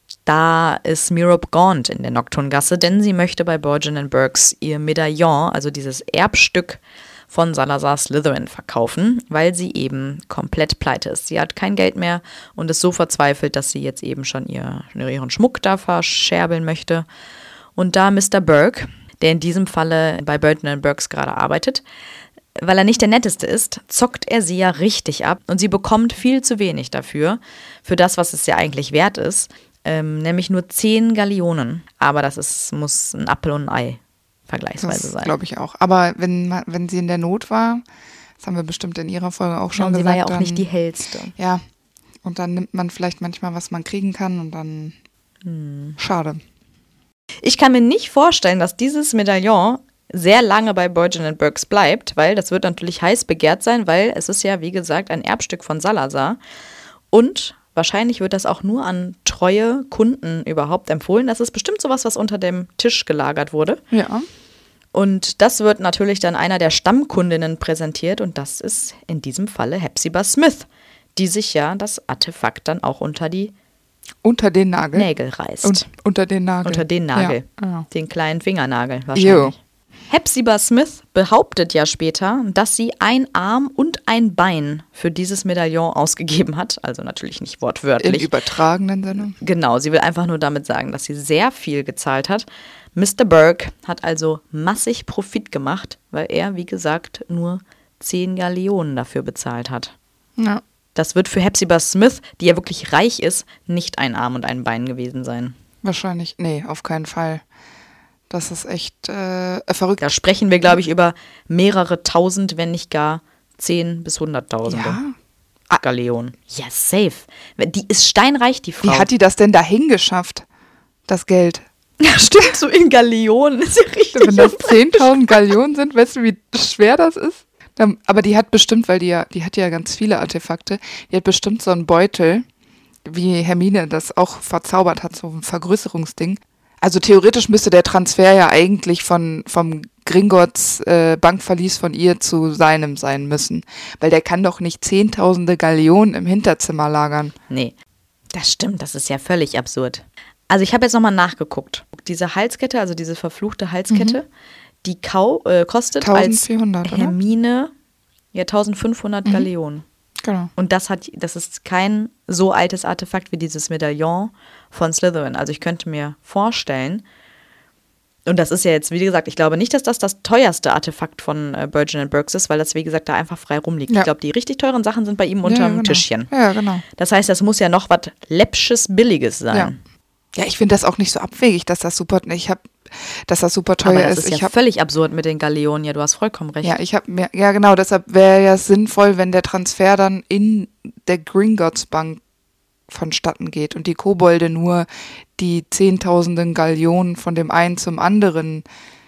Da ist Merope Gaunt in der Nocturngasse, denn sie möchte bei Borgin and Burkes ihr Medaillon, also dieses Erbstück von Salazar Slytherin, verkaufen, weil sie eben komplett pleite ist. Sie hat kein Geld mehr und ist so verzweifelt, dass sie jetzt eben schon ihr, ihren Schmuck da verscherbeln möchte. Und da Mister Burke, der in diesem Falle bei Burton and Burkes gerade arbeitet, weil er nicht der Netteste ist, zockt er sie ja richtig ab und sie bekommt viel zu wenig dafür, für das, was es ja eigentlich wert ist, ähm, nämlich nur zehn Gallionen. Aber das ist, muss ein Apfel und ein Ei vergleichsweise das sein. Glaube ich auch. Aber wenn, wenn sie in der Not war, das haben wir bestimmt in ihrer Folge auch schon ja, und gesagt. Sie war ja auch dann, nicht die hellste. Ja, und dann nimmt man vielleicht manchmal, was man kriegen kann und dann hm. schade. Ich kann mir nicht vorstellen, dass dieses Medaillon sehr lange bei Borgin and Burkes bleibt, weil das wird natürlich heiß begehrt sein, weil es ist ja, wie gesagt, ein Erbstück von Salazar. Und wahrscheinlich wird das auch nur an treue Kunden überhaupt empfohlen. Das ist bestimmt sowas, was unter dem Tisch gelagert wurde. Ja. Und das wird natürlich dann einer der Stammkundinnen präsentiert und das ist in diesem Falle Hepzibah Smith, die sich ja das Artefakt dann auch unter die Unter den Nagel. Nägel reißt. Und unter den Nagel. Unter den Nagel. Ja. Ja. Den kleinen Fingernagel wahrscheinlich. Jo. Hepzibah Smith behauptet ja später, dass sie ein Arm und ein Bein für dieses Medaillon ausgegeben hat. Also natürlich nicht wortwörtlich. In übertragenen Sinne. Genau, sie will einfach nur damit sagen, dass sie sehr viel gezahlt hat. Mister Burke hat also massig Profit gemacht, weil er, wie gesagt, nur zehn Galeonen dafür bezahlt hat. Ja. Das wird für Hepzibah Smith, die ja wirklich reich ist, nicht ein Arm und ein Bein gewesen sein. Wahrscheinlich, nee, auf keinen Fall. Das ist echt äh, verrückt. Da sprechen wir, glaube ich, über mehrere tausend, wenn nicht gar zehn bis hunderttausende Ja. Galeonen. Ja, safe. Die ist steinreich, die Frau. Wie hat die das denn dahin geschafft, das Geld? Ja, stimmt, so in Galeonen. Ist ja richtig. Wenn das zehntausend Galeonen sind, weißt du, wie schwer das ist? Dann, aber die hat bestimmt, weil die ja, die hat ja ganz viele Artefakte, die hat bestimmt so einen Beutel, wie Hermine das auch verzaubert hat, so ein Vergrößerungsding. Also theoretisch müsste der Transfer ja eigentlich von vom Gringotts äh, Bankverlies von ihr zu seinem sein müssen. Weil der kann doch nicht zehntausende Galeonen im Hinterzimmer lagern. Nee, das stimmt, das ist ja völlig absurd. Also ich habe jetzt nochmal nachgeguckt. Diese Halskette, also diese verfluchte Halskette, mhm. die kau äh, kostet eintausendvierhundert, als Hermine ja eintausendfünfhundert mhm. Galeonen. Genau. Und das hat, das ist kein so altes Artefakt wie dieses Medaillon von Slytherin. Also ich könnte mir vorstellen, und das ist ja jetzt, wie gesagt, ich glaube nicht, dass das das teuerste Artefakt von äh, Burgon and Burkes ist, weil das, wie gesagt, da einfach frei rumliegt. Ja. Ich glaube, die richtig teuren Sachen sind bei ihm unterm ja, genau. Tischchen. Ja, genau. Das heißt, das muss ja noch was läppsches, billiges sein. Ja. Ja, ich finde das auch nicht so abwegig, dass das super, ich habe, dass das super teuer Aber das ist. ist ja ich hab, völlig absurd mit den Galeonen. Ja, du hast vollkommen recht. Ja, ich habe mir, ja genau, deshalb wäre ja sinnvoll, wenn der Transfer dann in der Gringotts Bank vonstatten geht und die Kobolde nur die zehntausenden Galeonen von dem einen zum anderen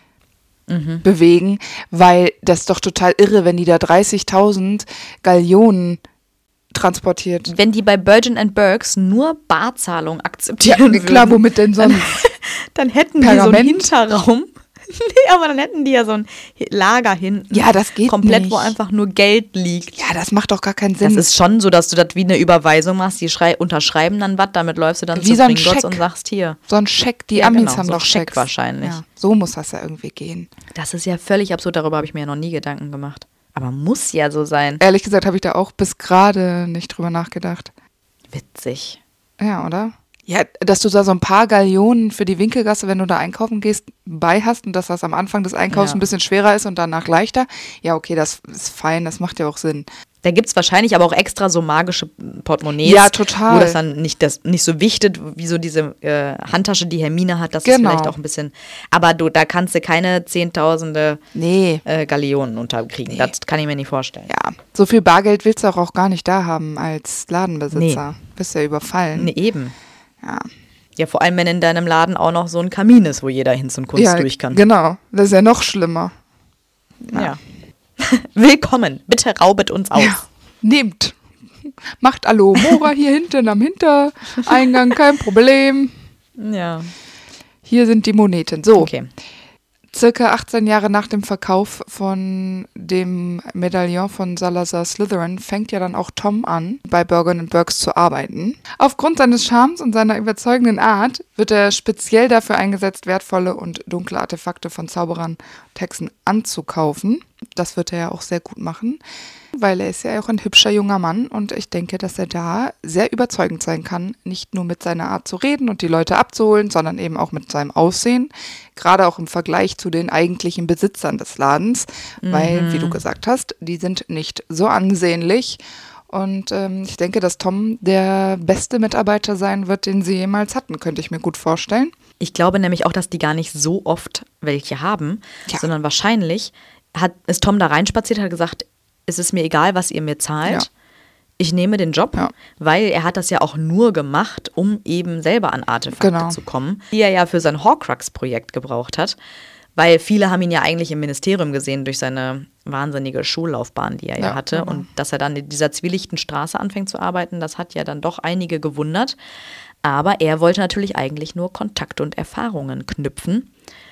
mhm. bewegen, weil das ist doch total irre, wenn die da dreißigtausend Galeonen transportiert. Wenn die bei Burgon and Burkes nur Barzahlung akzeptieren ja, klar, würden, womit denn sonst? Dann, dann hätten Pergament? die so einen Hinterraum. Nee, aber dann hätten die ja so ein Lager hinten. Ja, das geht komplett, nicht. Wo einfach nur Geld liegt. Ja, das macht doch gar keinen Sinn. Das ist schon so, dass du das wie eine Überweisung machst. Die schrei- unterschreiben dann was, damit läufst du dann wie zu so ein Gringotts Scheck. und sagst hier. So ein Scheck, die ja, Amis genau, haben so doch Scheck Schecks. wahrscheinlich. Ja, so muss das ja irgendwie gehen. Das ist ja völlig absurd, darüber habe ich mir ja noch nie Gedanken gemacht. Aber muss ja so sein. Ehrlich gesagt habe ich da auch bis gerade nicht drüber nachgedacht. Witzig. Ja, oder? Ja, dass du da so ein paar Galeonen für die Winkelgasse, wenn du da einkaufen gehst, bei hast und dass das am Anfang des Einkaufs ja. ein bisschen schwerer ist und danach leichter. Ja, okay, das ist fein, das macht ja auch Sinn. Da gibt es wahrscheinlich aber auch extra so magische Portemonnaies, ja, total. wo das dann nicht, das, nicht so wichtet, wie so diese äh, Handtasche, die Hermine hat, das genau. ist vielleicht auch ein bisschen, aber du, da kannst du keine zehntausende nee. äh, Galeonen unterkriegen, nee. Das kann ich mir nicht vorstellen. Ja, so viel Bargeld willst du auch, auch gar nicht da haben als Ladenbesitzer. Nee. Bist ja überfallen. Nee, eben. Ja. Ja, vor allem, wenn in deinem Laden auch noch so ein Kamin ist, wo jeder Hinz und Kunst ja, durch kann. Genau, das ist ja noch schlimmer. Ja. ja. Willkommen, bitte raubet uns aus. Ja. Nehmt. Macht Alohomora hier hinten am Hintereingang, kein Problem. Ja. Hier sind die Moneten. So, okay. Circa achtzehn Jahre nach dem Verkauf von dem Medaillon von Salazar Slytherin fängt ja dann auch Tom an, bei Burgon and Burkes zu arbeiten. Aufgrund seines Charmes und seiner überzeugenden Art wird er speziell dafür eingesetzt, wertvolle und dunkle Artefakte von Zauberern und Hexen anzukaufen. Das wird er ja auch sehr gut machen, weil er ist ja auch ein hübscher junger Mann und ich denke, dass er da sehr überzeugend sein kann, nicht nur mit seiner Art zu reden und die Leute abzuholen, sondern eben auch mit seinem Aussehen, gerade auch im Vergleich zu den eigentlichen Besitzern des Ladens, mhm. weil, wie du gesagt hast, die sind nicht so ansehnlich und ähm, ich denke, dass Tom der beste Mitarbeiter sein wird, den sie jemals hatten, könnte ich mir gut vorstellen. Ich glaube nämlich auch, dass die gar nicht so oft welche haben, ja. sondern wahrscheinlich hat, ist Tom da reinspaziert, hat gesagt, es ist mir egal, was ihr mir zahlt. Ja. Ich nehme den Job, ja. weil er hat das ja auch nur gemacht, um eben selber an Artefakte genau. zu kommen, die er ja für sein Horcrux-Projekt gebraucht hat. Weil viele haben ihn ja eigentlich im Ministerium gesehen durch seine wahnsinnige Schullaufbahn, die er ja, ja hatte. Genau. Und dass er dann in dieser zwielichten Straße anfängt zu arbeiten, das hat ja dann doch einige gewundert. Aber er wollte natürlich eigentlich nur Kontakte und Erfahrungen knüpfen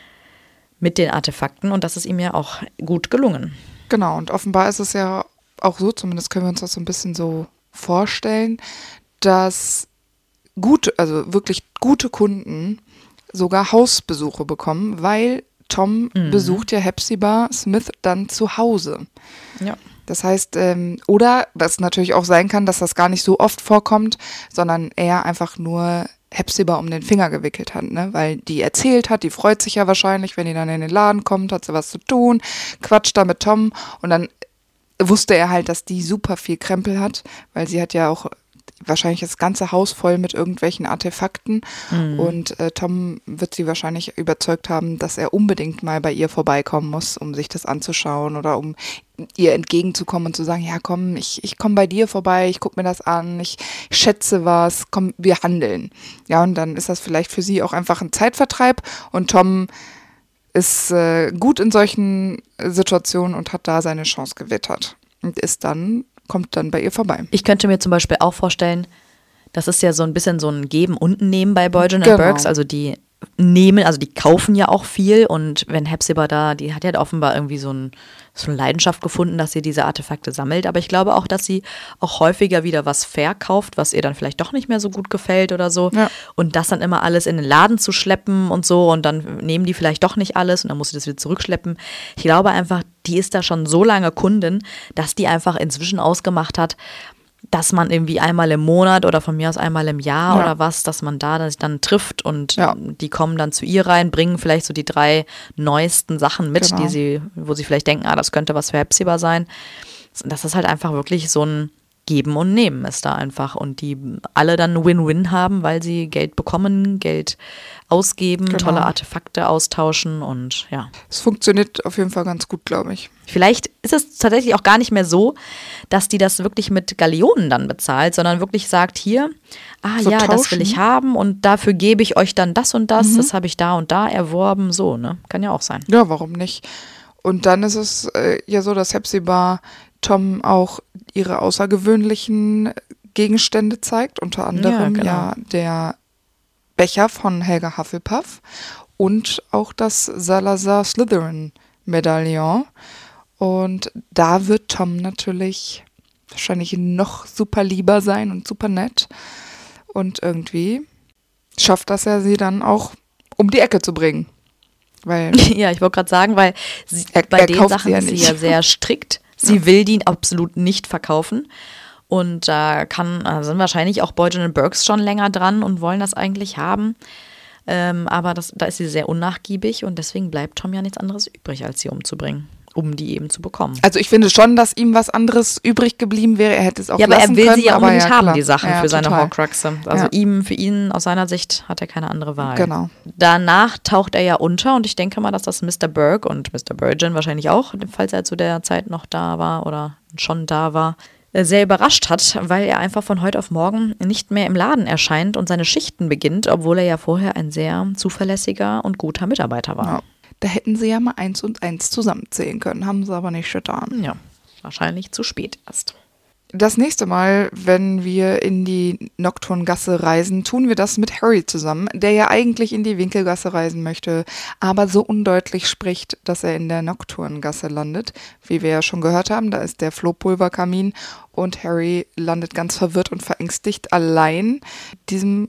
mit den Artefakten. Und das ist ihm ja auch gut gelungen. Genau, und offenbar ist es ja auch so, zumindest können wir uns das so ein bisschen so vorstellen, dass gute, also wirklich gute Kunden sogar Hausbesuche bekommen, weil Tom mhm. besucht ja Hepzibah Smith dann zu Hause. Ja. Das heißt, ähm, oder was natürlich auch sein kann, dass das gar nicht so oft vorkommt, sondern er einfach nur Hepzibah um den Finger gewickelt hat, ne? Weil die erzählt hat, die freut sich ja wahrscheinlich, wenn die dann in den Laden kommt, hat sie was zu tun, quatscht da mit Tom und dann wusste er halt, dass die super viel Krempel hat, weil sie hat ja auch wahrscheinlich das ganze Haus voll mit irgendwelchen Artefakten mhm. und äh, Tom wird sie wahrscheinlich überzeugt haben, dass er unbedingt mal bei ihr vorbeikommen muss, um sich das anzuschauen oder um ihr entgegenzukommen und zu sagen, ja komm, ich, ich komme bei dir vorbei, ich gucke mir das an, ich schätze was, komm, wir handeln. Ja, und dann ist das vielleicht für sie auch einfach ein Zeitvertreib und Tom ist äh, gut in solchen Situationen und hat da seine Chance gewittert und ist dann kommt dann bei ihr vorbei. Ich könnte mir zum Beispiel auch vorstellen, das ist ja so ein bisschen so ein Geben und Nehmen bei Boyden genau. and Burkes, also die nehmen, also die kaufen ja auch viel und wenn Hepzibah da, die hat ja offenbar irgendwie so, ein, so eine Leidenschaft gefunden, dass sie diese Artefakte sammelt, aber ich glaube auch, dass sie auch häufiger wieder was verkauft, was ihr dann vielleicht doch nicht mehr so gut gefällt oder so ja. und das dann immer alles in den Laden zu schleppen und so und dann nehmen die vielleicht doch nicht alles und dann muss sie das wieder zurückschleppen. Ich glaube einfach, die ist da schon so lange Kundin, dass die einfach inzwischen ausgemacht hat, dass man irgendwie einmal im Monat oder von mir aus einmal im Jahr ja. oder was, dass man da sich dann trifft und ja. die kommen dann zu ihr rein, bringen vielleicht so die drei neuesten Sachen mit, genau. die sie, wo sie vielleicht denken, ah, das könnte was für Hepzibah sein. Das ist halt einfach wirklich so ein Geben und Nehmen ist da einfach und die alle dann Win-Win haben, weil sie Geld bekommen, Geld ausgeben, genau. tolle Artefakte austauschen und ja. Es funktioniert auf jeden Fall ganz gut, glaube ich. Vielleicht ist es tatsächlich auch gar nicht mehr so, dass die das wirklich mit Gallionen dann bezahlt, sondern wirklich sagt, hier, ah so ja, tauschen. Das will ich haben und dafür gebe ich euch dann das und das, mhm. das habe ich da und da erworben, so, ne? Kann ja auch sein. Ja, warum nicht? Und dann ist es äh, ja so, dass Hepzibah Tom auch ihre außergewöhnlichen Gegenstände zeigt, unter anderem ja, genau. ja der Becher von Helga Hufflepuff und auch das Salazar Slytherin Medaillon. Und da wird Tom natürlich wahrscheinlich noch super lieber sein und super nett. Und irgendwie schafft das ja sie dann auch um die Ecke zu bringen. Weil ja, ich wollte gerade sagen, weil sie, er, bei er den Sachen sie ja ist sie nicht. ja sehr strikt. Sie ja. will die absolut nicht verkaufen. Und da kann, also sind wahrscheinlich auch Boyden and Burkes schon länger dran und wollen das eigentlich haben. Ähm, aber das, da ist sie sehr unnachgiebig und deswegen bleibt Tom ja nichts anderes übrig, als sie umzubringen, um die eben zu bekommen. Also ich finde schon, dass ihm was anderes übrig geblieben wäre. Er hätte es auch ja, aber lassen er will können, sie ja aber unbedingt ja, haben, klar. die Sachen ja, für seine total. Horcruxe. Also ja. ihm, für ihn, aus seiner Sicht, hat er keine andere Wahl. Genau. Danach taucht er ja unter und ich denke mal, dass das Mister Burke und Mister Burgeon wahrscheinlich auch, falls er zu der Zeit noch da war oder schon da war, sehr überrascht hat, weil er einfach von heute auf morgen nicht mehr im Laden erscheint und seine Schichten beginnt, obwohl er ja vorher ein sehr zuverlässiger und guter Mitarbeiter war. Ja. Da hätten sie ja mal eins und eins zusammenzählen können, haben sie aber nicht getan. Ja, wahrscheinlich zu spät erst. Das nächste Mal, wenn wir in die Nocturngasse reisen, tun wir das mit Harry zusammen, der ja eigentlich in die Winkelgasse reisen möchte, aber so undeutlich spricht, dass er in der Nocturngasse landet. Wie wir ja schon gehört haben, da ist der Flohpulverkamin und Harry landet ganz verwirrt und verängstigt allein in diesem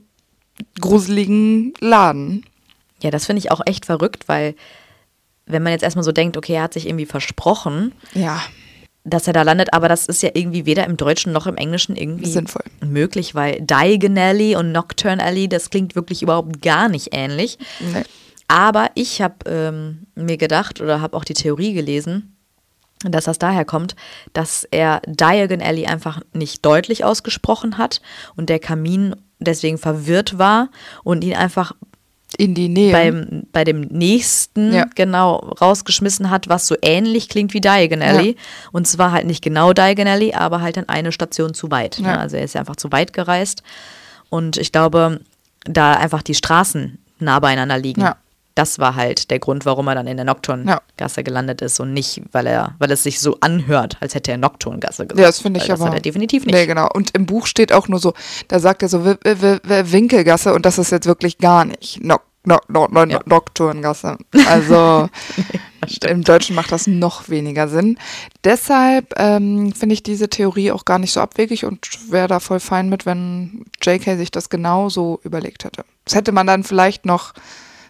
gruseligen Laden. Ja, das finde ich auch echt verrückt, weil wenn man jetzt erstmal so denkt, okay, er hat sich irgendwie versprochen, ja. dass er da landet, aber das ist ja irgendwie weder im Deutschen noch im Englischen irgendwie sinnvoll möglich, weil Diagon Alley und Nocturne Alley, das klingt wirklich überhaupt gar nicht ähnlich. Nee. Aber ich habe ähm, mir gedacht oder habe auch die Theorie gelesen, dass das daher kommt, dass er Diagon Alley einfach nicht deutlich ausgesprochen hat und der Kamin deswegen verwirrt war und ihn einfach in die Nähe. Beim, bei dem nächsten ja. genau rausgeschmissen hat, was so ähnlich klingt wie Diagon Alley. Ja. Und zwar halt nicht genau Diagon Alley, aber halt dann eine Station zu weit. Ja. Ne? Also er ist ja einfach zu weit gereist. Und ich glaube, da einfach die Straßen nah beieinander liegen. Ja. Das war halt der Grund, warum er dann in der Nocturngasse ja. gelandet ist und nicht, weil er, weil es sich so anhört, als hätte er Nocturngasse gesagt. Ja, das finde ich das aber. Das hat er definitiv nicht. Nee, genau. Und im Buch steht auch nur so, da sagt er so w- w- w- Winkelgasse und das ist jetzt wirklich gar nicht no- no- no- no- ja. Nocturngasse. Also im Deutschen macht das noch weniger Sinn. Deshalb ähm, finde ich diese Theorie auch gar nicht so abwegig und wäre da voll fein mit, wenn J K sich das genau so überlegt hätte. Das hätte man dann vielleicht noch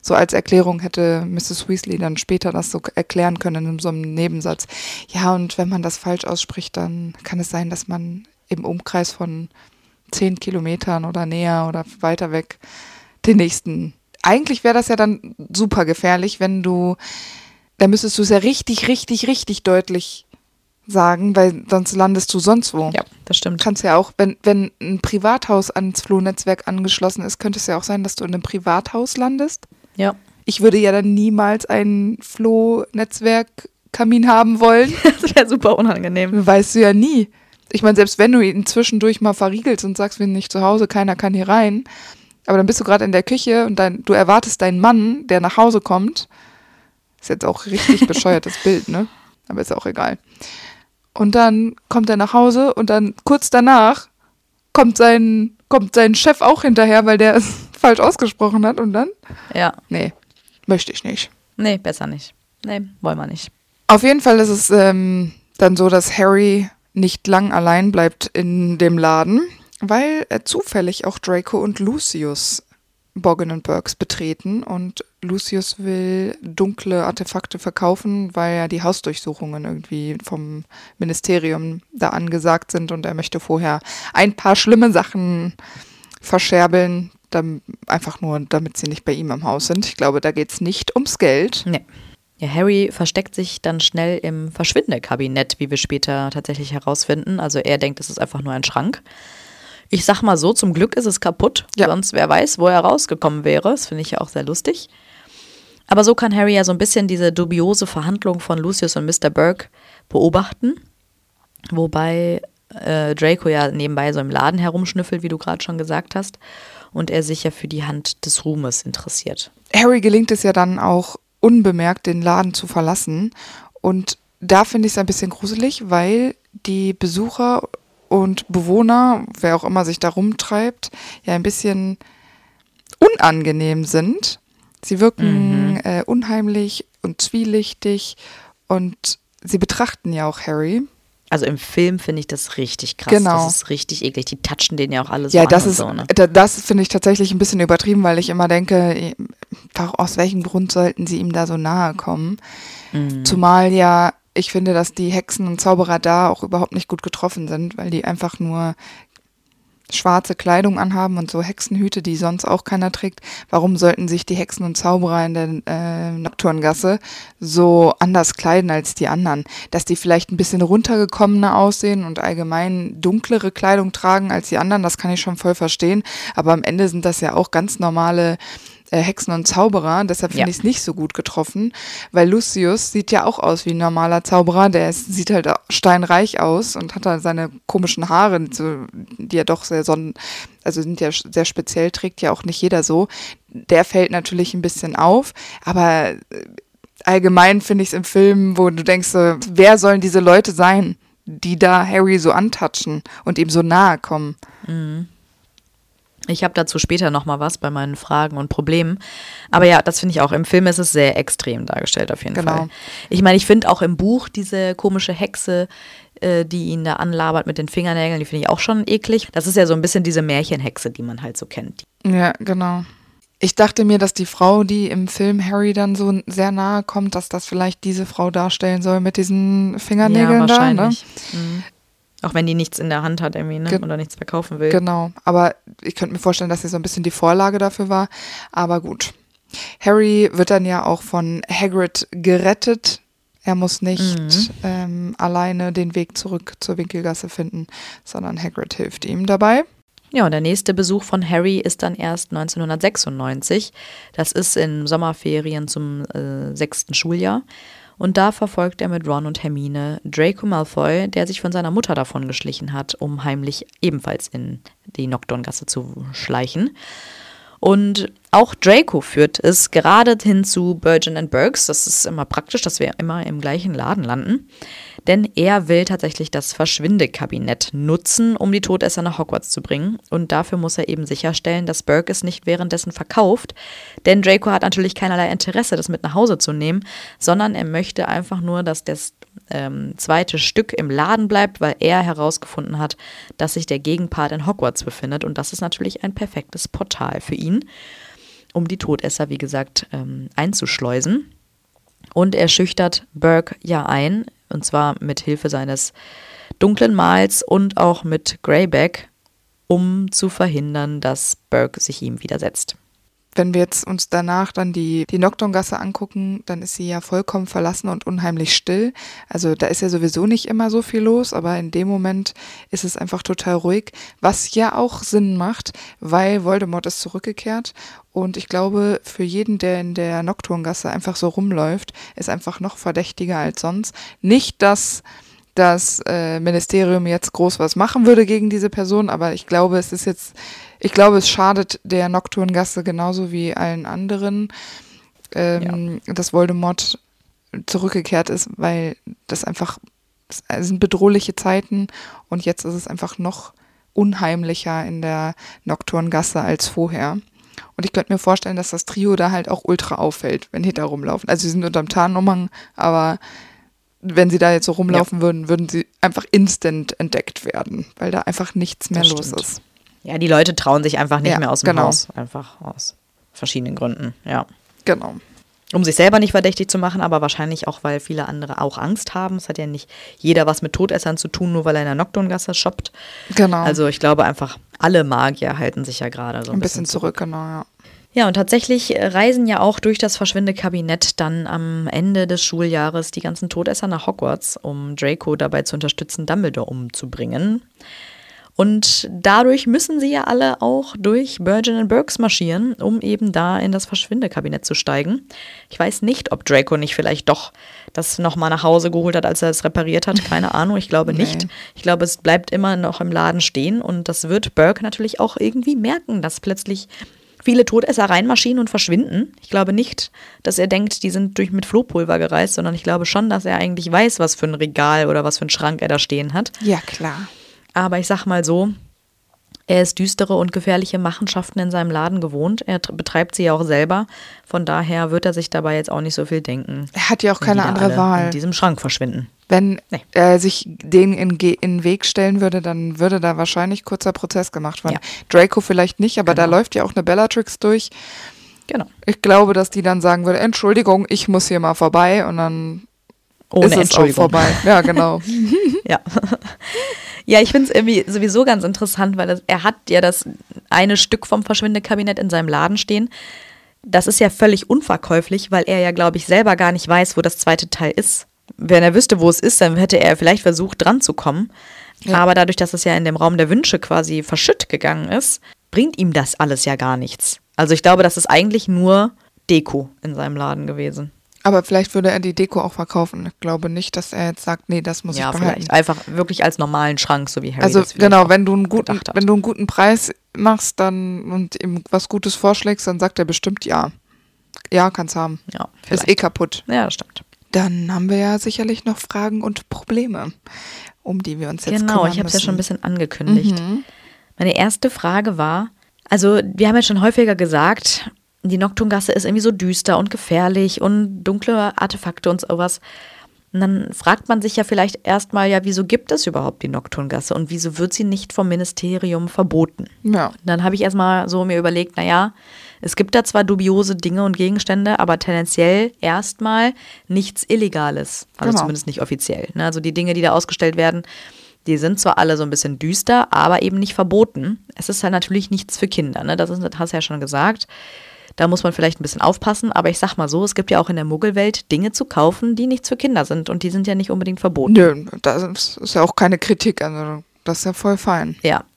So als Erklärung hätte Misses Weasley dann später das so erklären können in so einem Nebensatz. Ja, und wenn man das falsch ausspricht, dann kann es sein, dass man im Umkreis von zehn Kilometern oder näher oder weiter weg den nächsten... Eigentlich wäre das ja dann super gefährlich, wenn du... Da müsstest du es ja richtig, richtig, richtig deutlich sagen, weil sonst landest du sonst wo. Ja, das stimmt. Kannst ja auch, wenn, wenn ein Privathaus ans Flohnetzwerk angeschlossen ist, könnte es ja auch sein, dass du in einem Privathaus landest. Ja. Ich würde ja dann niemals einen Flohnetzwerk-Kamin haben wollen. Das wäre super unangenehm. Weißt du ja nie. Ich meine, selbst wenn du ihn zwischendurch mal verriegelst und sagst, wir sind nicht zu Hause, keiner kann hier rein, aber dann bist du gerade in der Küche und dein, du erwartest deinen Mann, der nach Hause kommt. Ist jetzt auch richtig bescheuertes Bild, ne? Aber ist auch egal. Und dann kommt er nach Hause und dann kurz danach kommt sein, kommt sein Chef auch hinterher, weil der es falsch ausgesprochen hat und dann? Ja. Nee, möchte ich nicht. Nee, besser nicht. Nee, wollen wir nicht. Auf jeden Fall ist es ähm, dann so, dass Harry nicht lang allein bleibt in dem Laden, weil äh, zufällig auch Draco und Lucius Borgin und Burkes betreten und Lucius will dunkle Artefakte verkaufen, weil ja die Hausdurchsuchungen irgendwie vom Ministerium da angesagt sind und er möchte vorher ein paar schlimme Sachen verscherbeln, dann einfach nur, damit sie nicht bei ihm im Haus sind. Ich glaube, da geht es nicht ums Geld. Nee. Ja, Harry versteckt sich dann schnell im Verschwindekabinett, wie wir später tatsächlich herausfinden. Also er denkt, es ist einfach nur ein Schrank. Ich sag mal so, zum Glück ist es kaputt, ja. Sonst wer weiß, wo er rausgekommen wäre. Das finde ich ja auch sehr lustig. Aber so kann Harry ja so ein bisschen diese dubiose Verhandlung von Lucius und Mister Burke beobachten. Wobei äh, Draco ja nebenbei so im Laden herumschnüffelt, wie du gerade schon gesagt hast. Und er sich ja für die Hand des Ruhmes interessiert. Harry gelingt es ja dann auch unbemerkt, den Laden zu verlassen. Und da finde ich es ein bisschen gruselig, weil die Besucher und Bewohner, wer auch immer sich da rumtreibt, ja ein bisschen unangenehm sind. Sie wirken mhm. äh, unheimlich und zwielichtig und sie betrachten ja auch Harry. Also im Film finde ich das richtig krass. Genau. Das ist richtig eklig. Die touchen den ja auch alle so ja, an das und ist, so, ne? da, das finde ich tatsächlich ein bisschen übertrieben, weil ich immer denke, aus welchem Grund sollten sie ihm da so nahe kommen? Mhm. Zumal ja ich finde, dass die Hexen und Zauberer da auch überhaupt nicht gut getroffen sind, weil die einfach nur schwarze Kleidung anhaben und so Hexenhüte, die sonst auch keiner trägt. Warum sollten sich die Hexen und Zauberer in der äh, Nocturngasse so anders kleiden als die anderen? Dass die vielleicht ein bisschen runtergekommener aussehen und allgemein dunklere Kleidung tragen als die anderen, das kann ich schon voll verstehen. Aber am Ende sind das ja auch ganz normale Hexen und Zauberer, deshalb finde ja. ich es nicht so gut getroffen, weil Lucius sieht ja auch aus wie ein normaler Zauberer, der ist, sieht halt steinreich aus und hat da seine komischen Haare, die er doch sehr sonnen, also sind ja sehr speziell, trägt ja auch nicht jeder so. Der fällt natürlich ein bisschen auf, aber allgemein finde ich es im Film, wo du denkst, wer sollen diese Leute sein, die da Harry so antatschen und ihm so nahe kommen? Mhm. Ich habe dazu später nochmal was bei meinen Fragen und Problemen. Aber ja, das finde ich auch. Im Film ist es sehr extrem dargestellt auf jeden genau. Fall. Ich meine, ich finde auch im Buch diese komische Hexe, äh, die ihn da anlabert mit den Fingernägeln, die finde ich auch schon eklig. Das ist ja so ein bisschen diese Märchenhexe, die man halt so kennt. Ja, genau. Ich dachte mir, dass die Frau, die im Film Harry dann so sehr nahe kommt, dass das vielleicht diese Frau darstellen soll mit diesen Fingernägeln ja, wahrscheinlich. da, ne? Mhm. Auch wenn die nichts in der Hand hat irgendwie, ne? Ge- oder nichts verkaufen will. Genau, aber ich könnte mir vorstellen, dass sie so ein bisschen die Vorlage dafür war. Aber gut. Harry wird dann ja auch von Hagrid gerettet. Er muss nicht mhm. ähm, alleine den Weg zurück zur Winkelgasse finden, sondern Hagrid hilft ihm dabei. Ja, und der nächste Besuch von Harry ist dann erst neunzehnhundertsechsundneunzig. Das ist in Sommerferien zum äh, sechsten Schuljahr. Und da verfolgt er mit Ron und Hermine Draco Malfoy, der sich von seiner Mutter davon geschlichen hat, um heimlich ebenfalls in die Nocturngasse zu schleichen. Und auch Draco führt es gerade hin zu Borgin and Burkes. Das ist immer praktisch, dass wir immer im gleichen Laden landen. Denn er will tatsächlich das Verschwindekabinett nutzen, um die Todesser nach Hogwarts zu bringen. Und dafür muss er eben sicherstellen, dass Burke es nicht währenddessen verkauft. Denn Draco hat natürlich keinerlei Interesse, das mit nach Hause zu nehmen, sondern er möchte einfach nur, dass das ähm, zweite Stück im Laden bleibt, weil er herausgefunden hat, dass sich der Gegenpart in Hogwarts befindet. Und das ist natürlich ein perfektes Portal für ihn. um die Todesser, wie gesagt, ähm, einzuschleusen. Und er schüchtert Burke ja ein, und zwar mit Hilfe seines dunklen Mals und auch mit Greyback, um zu verhindern, dass Burke sich ihm widersetzt. Wenn wir jetzt uns danach dann die, die Nocturngasse angucken, dann ist sie ja vollkommen verlassen und unheimlich still. Also da ist ja sowieso nicht immer so viel los, aber in dem Moment ist es einfach total ruhig, was ja auch Sinn macht, weil Voldemort ist zurückgekehrt. Und ich glaube, für jeden, der in der Nocturngasse einfach so rumläuft, ist einfach noch verdächtiger als sonst. Nicht, dass das äh, Ministerium jetzt groß was machen würde gegen diese Person, aber ich glaube, es ist jetzt, ich glaube, es schadet der Nocturngasse genauso wie allen anderen, ähm, ja. dass Voldemort zurückgekehrt ist, weil das einfach, es sind bedrohliche Zeiten und jetzt ist es einfach noch unheimlicher in der Nocturngasse als vorher. Und ich könnte mir vorstellen, dass das Trio da halt auch ultra auffällt, wenn die da rumlaufen. Also sie sind unterm Tarnumhang, aber wenn sie da jetzt so rumlaufen ja. würden, würden sie einfach instant entdeckt werden, weil da einfach nichts mehr das los stimmt. ist. Ja, die Leute trauen sich einfach nicht ja, mehr aus dem genau. Haus. Einfach aus verschiedenen Gründen, ja. Genau. Um sich selber nicht verdächtig zu machen, aber wahrscheinlich auch, weil viele andere auch Angst haben. Es hat ja nicht jeder was mit Todessern zu tun, nur weil er in der Nocturngasse shoppt. Genau. Also ich glaube einfach, alle Magier halten sich ja gerade so ein, ein bisschen, bisschen zurück. zurück. Genau, ja. Ja, und tatsächlich reisen ja auch durch das Verschwindekabinett dann am Ende des Schuljahres die ganzen Todesser nach Hogwarts, um Draco dabei zu unterstützen, Dumbledore umzubringen. Und dadurch müssen sie ja alle auch durch Burgeon and Burkes marschieren, um eben da in das Verschwindekabinett zu steigen. Ich weiß nicht, ob Draco nicht vielleicht doch das nochmal nach Hause geholt hat, als er es repariert hat. Keine Ahnung, ich glaube nicht. Nee. Ich glaube, es bleibt immer noch im Laden stehen und das wird Burke natürlich auch irgendwie merken, dass plötzlich viele Todesser reinmarschieren und verschwinden. Ich glaube nicht, dass er denkt, die sind durch mit Flohpulver gereist, sondern ich glaube schon, dass er eigentlich weiß, was für ein Regal oder was für ein Schrank er da stehen hat. Ja, klar. Aber ich sag mal so, er ist düstere und gefährliche Machenschaften in seinem Laden gewohnt. Er t- betreibt sie ja auch selber. Von daher wird er sich dabei jetzt auch nicht so viel denken. Er hat ja auch keine andere Wahl. In diesem Schrank verschwinden. Wenn nee. er sich denen in, in den Weg stellen würde, dann würde da wahrscheinlich kurzer Prozess gemacht werden. Ja. Draco vielleicht nicht, aber genau. Da läuft ja auch eine Bellatrix durch. Genau. Ich glaube, dass die dann sagen würde, Entschuldigung, ich muss hier mal vorbei und dann Ohne ist es auch vorbei. Ja, genau. ja. Ja, ich finde es irgendwie sowieso ganz interessant, weil das, er hat ja das eine Stück vom Verschwindekabinett in seinem Laden stehen. Das ist ja völlig unverkäuflich, weil er ja, glaube ich, selber gar nicht weiß, wo das zweite Teil ist. Wenn er wüsste, wo es ist, dann hätte er vielleicht versucht, dran zu kommen. Ja. Aber dadurch, dass es ja in dem Raum der Wünsche quasi verschütt gegangen ist, bringt ihm das alles ja gar nichts. Also ich glaube, das ist eigentlich nur Deko in seinem Laden gewesen. Aber vielleicht würde er die Deko auch verkaufen. Ich glaube nicht, dass er jetzt sagt, nee, das muss ja, ich behalten. Ja, vielleicht einfach wirklich als normalen Schrank, so wie Harry also das genau, wenn du einen guten, wenn du einen guten Preis machst dann und ihm was Gutes vorschlägst, dann sagt er bestimmt ja. Ja, kann's haben. Ja, ist eh kaputt. Ja, das stimmt. Dann haben wir ja sicherlich noch Fragen und Probleme, um die wir uns jetzt genau, kümmern ich habe es ja schon ein bisschen angekündigt. Mhm. Meine erste Frage war, also wir haben ja schon häufiger gesagt, die Nocturngasse ist irgendwie so düster und gefährlich und dunkle Artefakte und sowas. Und dann fragt man sich ja vielleicht erstmal, ja, wieso gibt es überhaupt die Nocturngasse und wieso wird sie nicht vom Ministerium verboten? Ja. Und dann habe ich erstmal so mir überlegt, naja, es gibt da zwar dubiose Dinge und Gegenstände, aber tendenziell erstmal nichts Illegales. Also genau. Zumindest nicht offiziell. Ne? Also die Dinge, die da ausgestellt werden, die sind zwar alle so ein bisschen düster, aber eben nicht verboten. Es ist halt natürlich nichts für Kinder, ne? Das, ist, das hast du ja schon gesagt. Da muss man vielleicht ein bisschen aufpassen, aber ich sag mal so, es gibt ja auch in der Muggelwelt Dinge zu kaufen, die nichts für Kinder sind und die sind ja nicht unbedingt verboten. Nö, das ist ja auch keine Kritik, also das ist ja voll fein. Ja.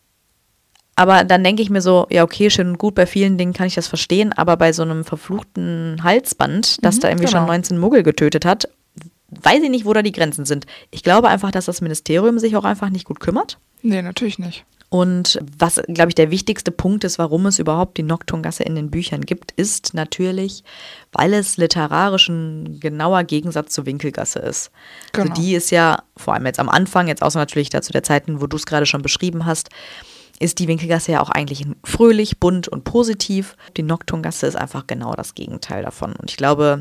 Aber dann denke ich mir so, ja okay, schön und gut, bei vielen Dingen kann ich das verstehen, aber bei so einem verfluchten Halsband, das mhm, da irgendwie genau. schon neunzehn Muggel getötet hat, weiß ich nicht, wo da die Grenzen sind. Ich glaube einfach, dass das Ministerium sich auch einfach nicht gut kümmert. Nee, natürlich nicht. Und was, glaube ich, der wichtigste Punkt ist, warum es überhaupt die Nocturngasse in den Büchern gibt, ist natürlich, weil es literarisch ein genauer Gegensatz zur Winkelgasse ist. Genau. Also die ist ja, vor allem jetzt am Anfang, jetzt auch so natürlich da zu der Zeiten, wo du es gerade schon beschrieben hast, ist die Winkelgasse ja auch eigentlich fröhlich, bunt und positiv. Die Nocturngasse ist einfach genau das Gegenteil davon. Und ich glaube,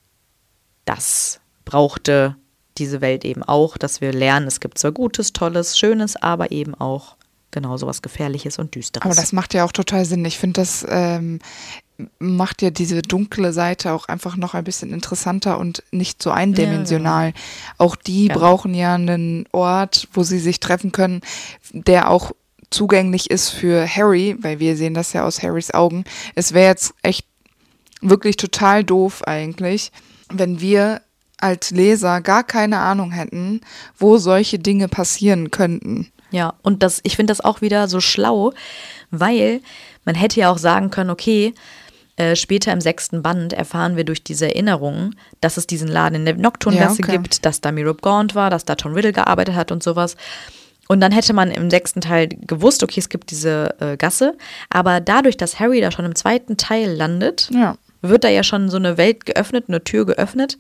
das brauchte diese Welt eben auch, dass wir lernen, es gibt zwar Gutes, Tolles, Schönes, aber eben auch genau so was Gefährliches und Düsteres. Aber das macht ja auch total Sinn. Ich finde das, ähm, macht ja diese dunkle Seite auch einfach noch ein bisschen interessanter und nicht so eindimensional. Ja, genau. Auch die ja. brauchen ja einen Ort, wo sie sich treffen können, der auch zugänglich ist für Harry, weil wir sehen das ja aus Harrys Augen. Es wäre jetzt echt wirklich total doof eigentlich, wenn wir als Leser gar keine Ahnung hätten, wo solche Dinge passieren könnten. Ja, und das, ich finde das auch wieder so schlau, weil man hätte ja auch sagen können, okay, äh, später im sechsten Band erfahren wir durch diese Erinnerungen, dass es diesen Laden in der Nocturngasse ja, okay. gibt, dass da Merope Gaunt war, dass da Tom Riddle gearbeitet hat und sowas. Und dann hätte man im sechsten Teil gewusst, okay, es gibt diese äh, Gasse, aber dadurch, dass Harry da schon im zweiten Teil landet, ja. wird da ja schon so eine Welt geöffnet, eine Tür geöffnet.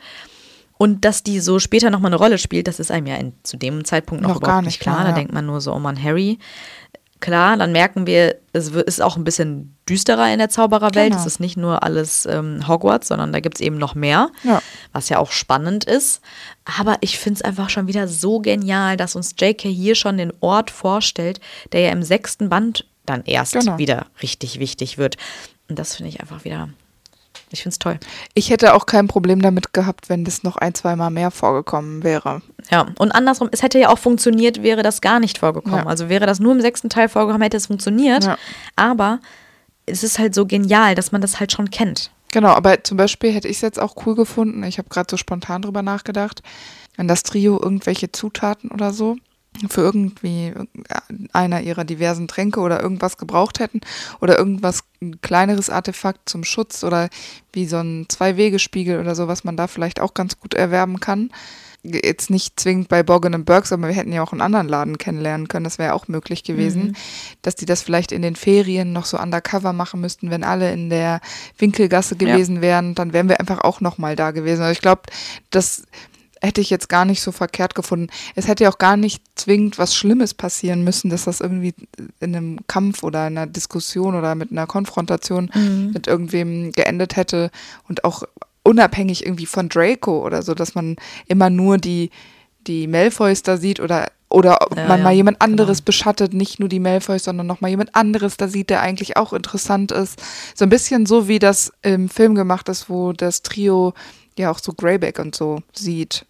Und dass die so später nochmal eine Rolle spielt, das ist einem ja in, zu dem Zeitpunkt noch, noch überhaupt nicht klar. klar ja. Da denkt man nur so, oh Mann, Harry. Klar, dann merken wir, es ist auch ein bisschen düsterer in der Zaubererwelt. Genau. Es ist nicht nur alles ähm, Hogwarts, sondern da gibt es eben noch mehr, ja. was ja auch spannend ist. Aber ich finde es einfach schon wieder so genial, dass uns J K hier schon den Ort vorstellt, der ja im sechsten Band dann erst genau. wieder richtig wichtig wird. Und das finde ich einfach wieder... Ich finde es toll. Ich hätte auch kein Problem damit gehabt, wenn das noch ein, zwei Mal mehr vorgekommen wäre. Ja, und andersrum, es hätte ja auch funktioniert, wäre das gar nicht vorgekommen. Ja. Also wäre das nur im sechsten Teil vorgekommen, hätte es funktioniert. Ja. Aber es ist halt so genial, dass man das halt schon kennt. Genau, aber zum Beispiel hätte ich es jetzt auch cool gefunden, ich habe gerade so spontan drüber nachgedacht, wenn das Trio irgendwelche Zutaten oder so für irgendwie einer ihrer diversen Tränke oder irgendwas gebraucht hätten oder irgendwas, ein kleineres Artefakt zum Schutz oder wie so ein Zwei-Wege-Spiegel oder so, was man da vielleicht auch ganz gut erwerben kann. Jetzt nicht zwingend bei Borgin und Burkes, aber wir hätten ja auch einen anderen Laden kennenlernen können, das wäre auch möglich gewesen, mhm. dass die das vielleicht in den Ferien noch so undercover machen müssten, wenn alle in der Winkelgasse gewesen ja. wären, dann wären wir einfach auch nochmal da gewesen. Also ich glaube, das hätte ich jetzt gar nicht so verkehrt gefunden. Es hätte ja auch gar nicht zwingend was Schlimmes passieren müssen, dass das irgendwie in einem Kampf oder in einer Diskussion oder mit einer Konfrontation mhm. mit irgendwem geendet hätte und auch unabhängig irgendwie von Draco oder so, dass man immer nur die, die Malfoys da sieht oder, oder ja, man ja, mal jemand anderes genau. beschattet, nicht nur die Malfoys, sondern noch mal jemand anderes da sieht, der eigentlich auch interessant ist. So ein bisschen so, wie das im Film gemacht ist, wo das Trio ja auch so Greyback und so sieht.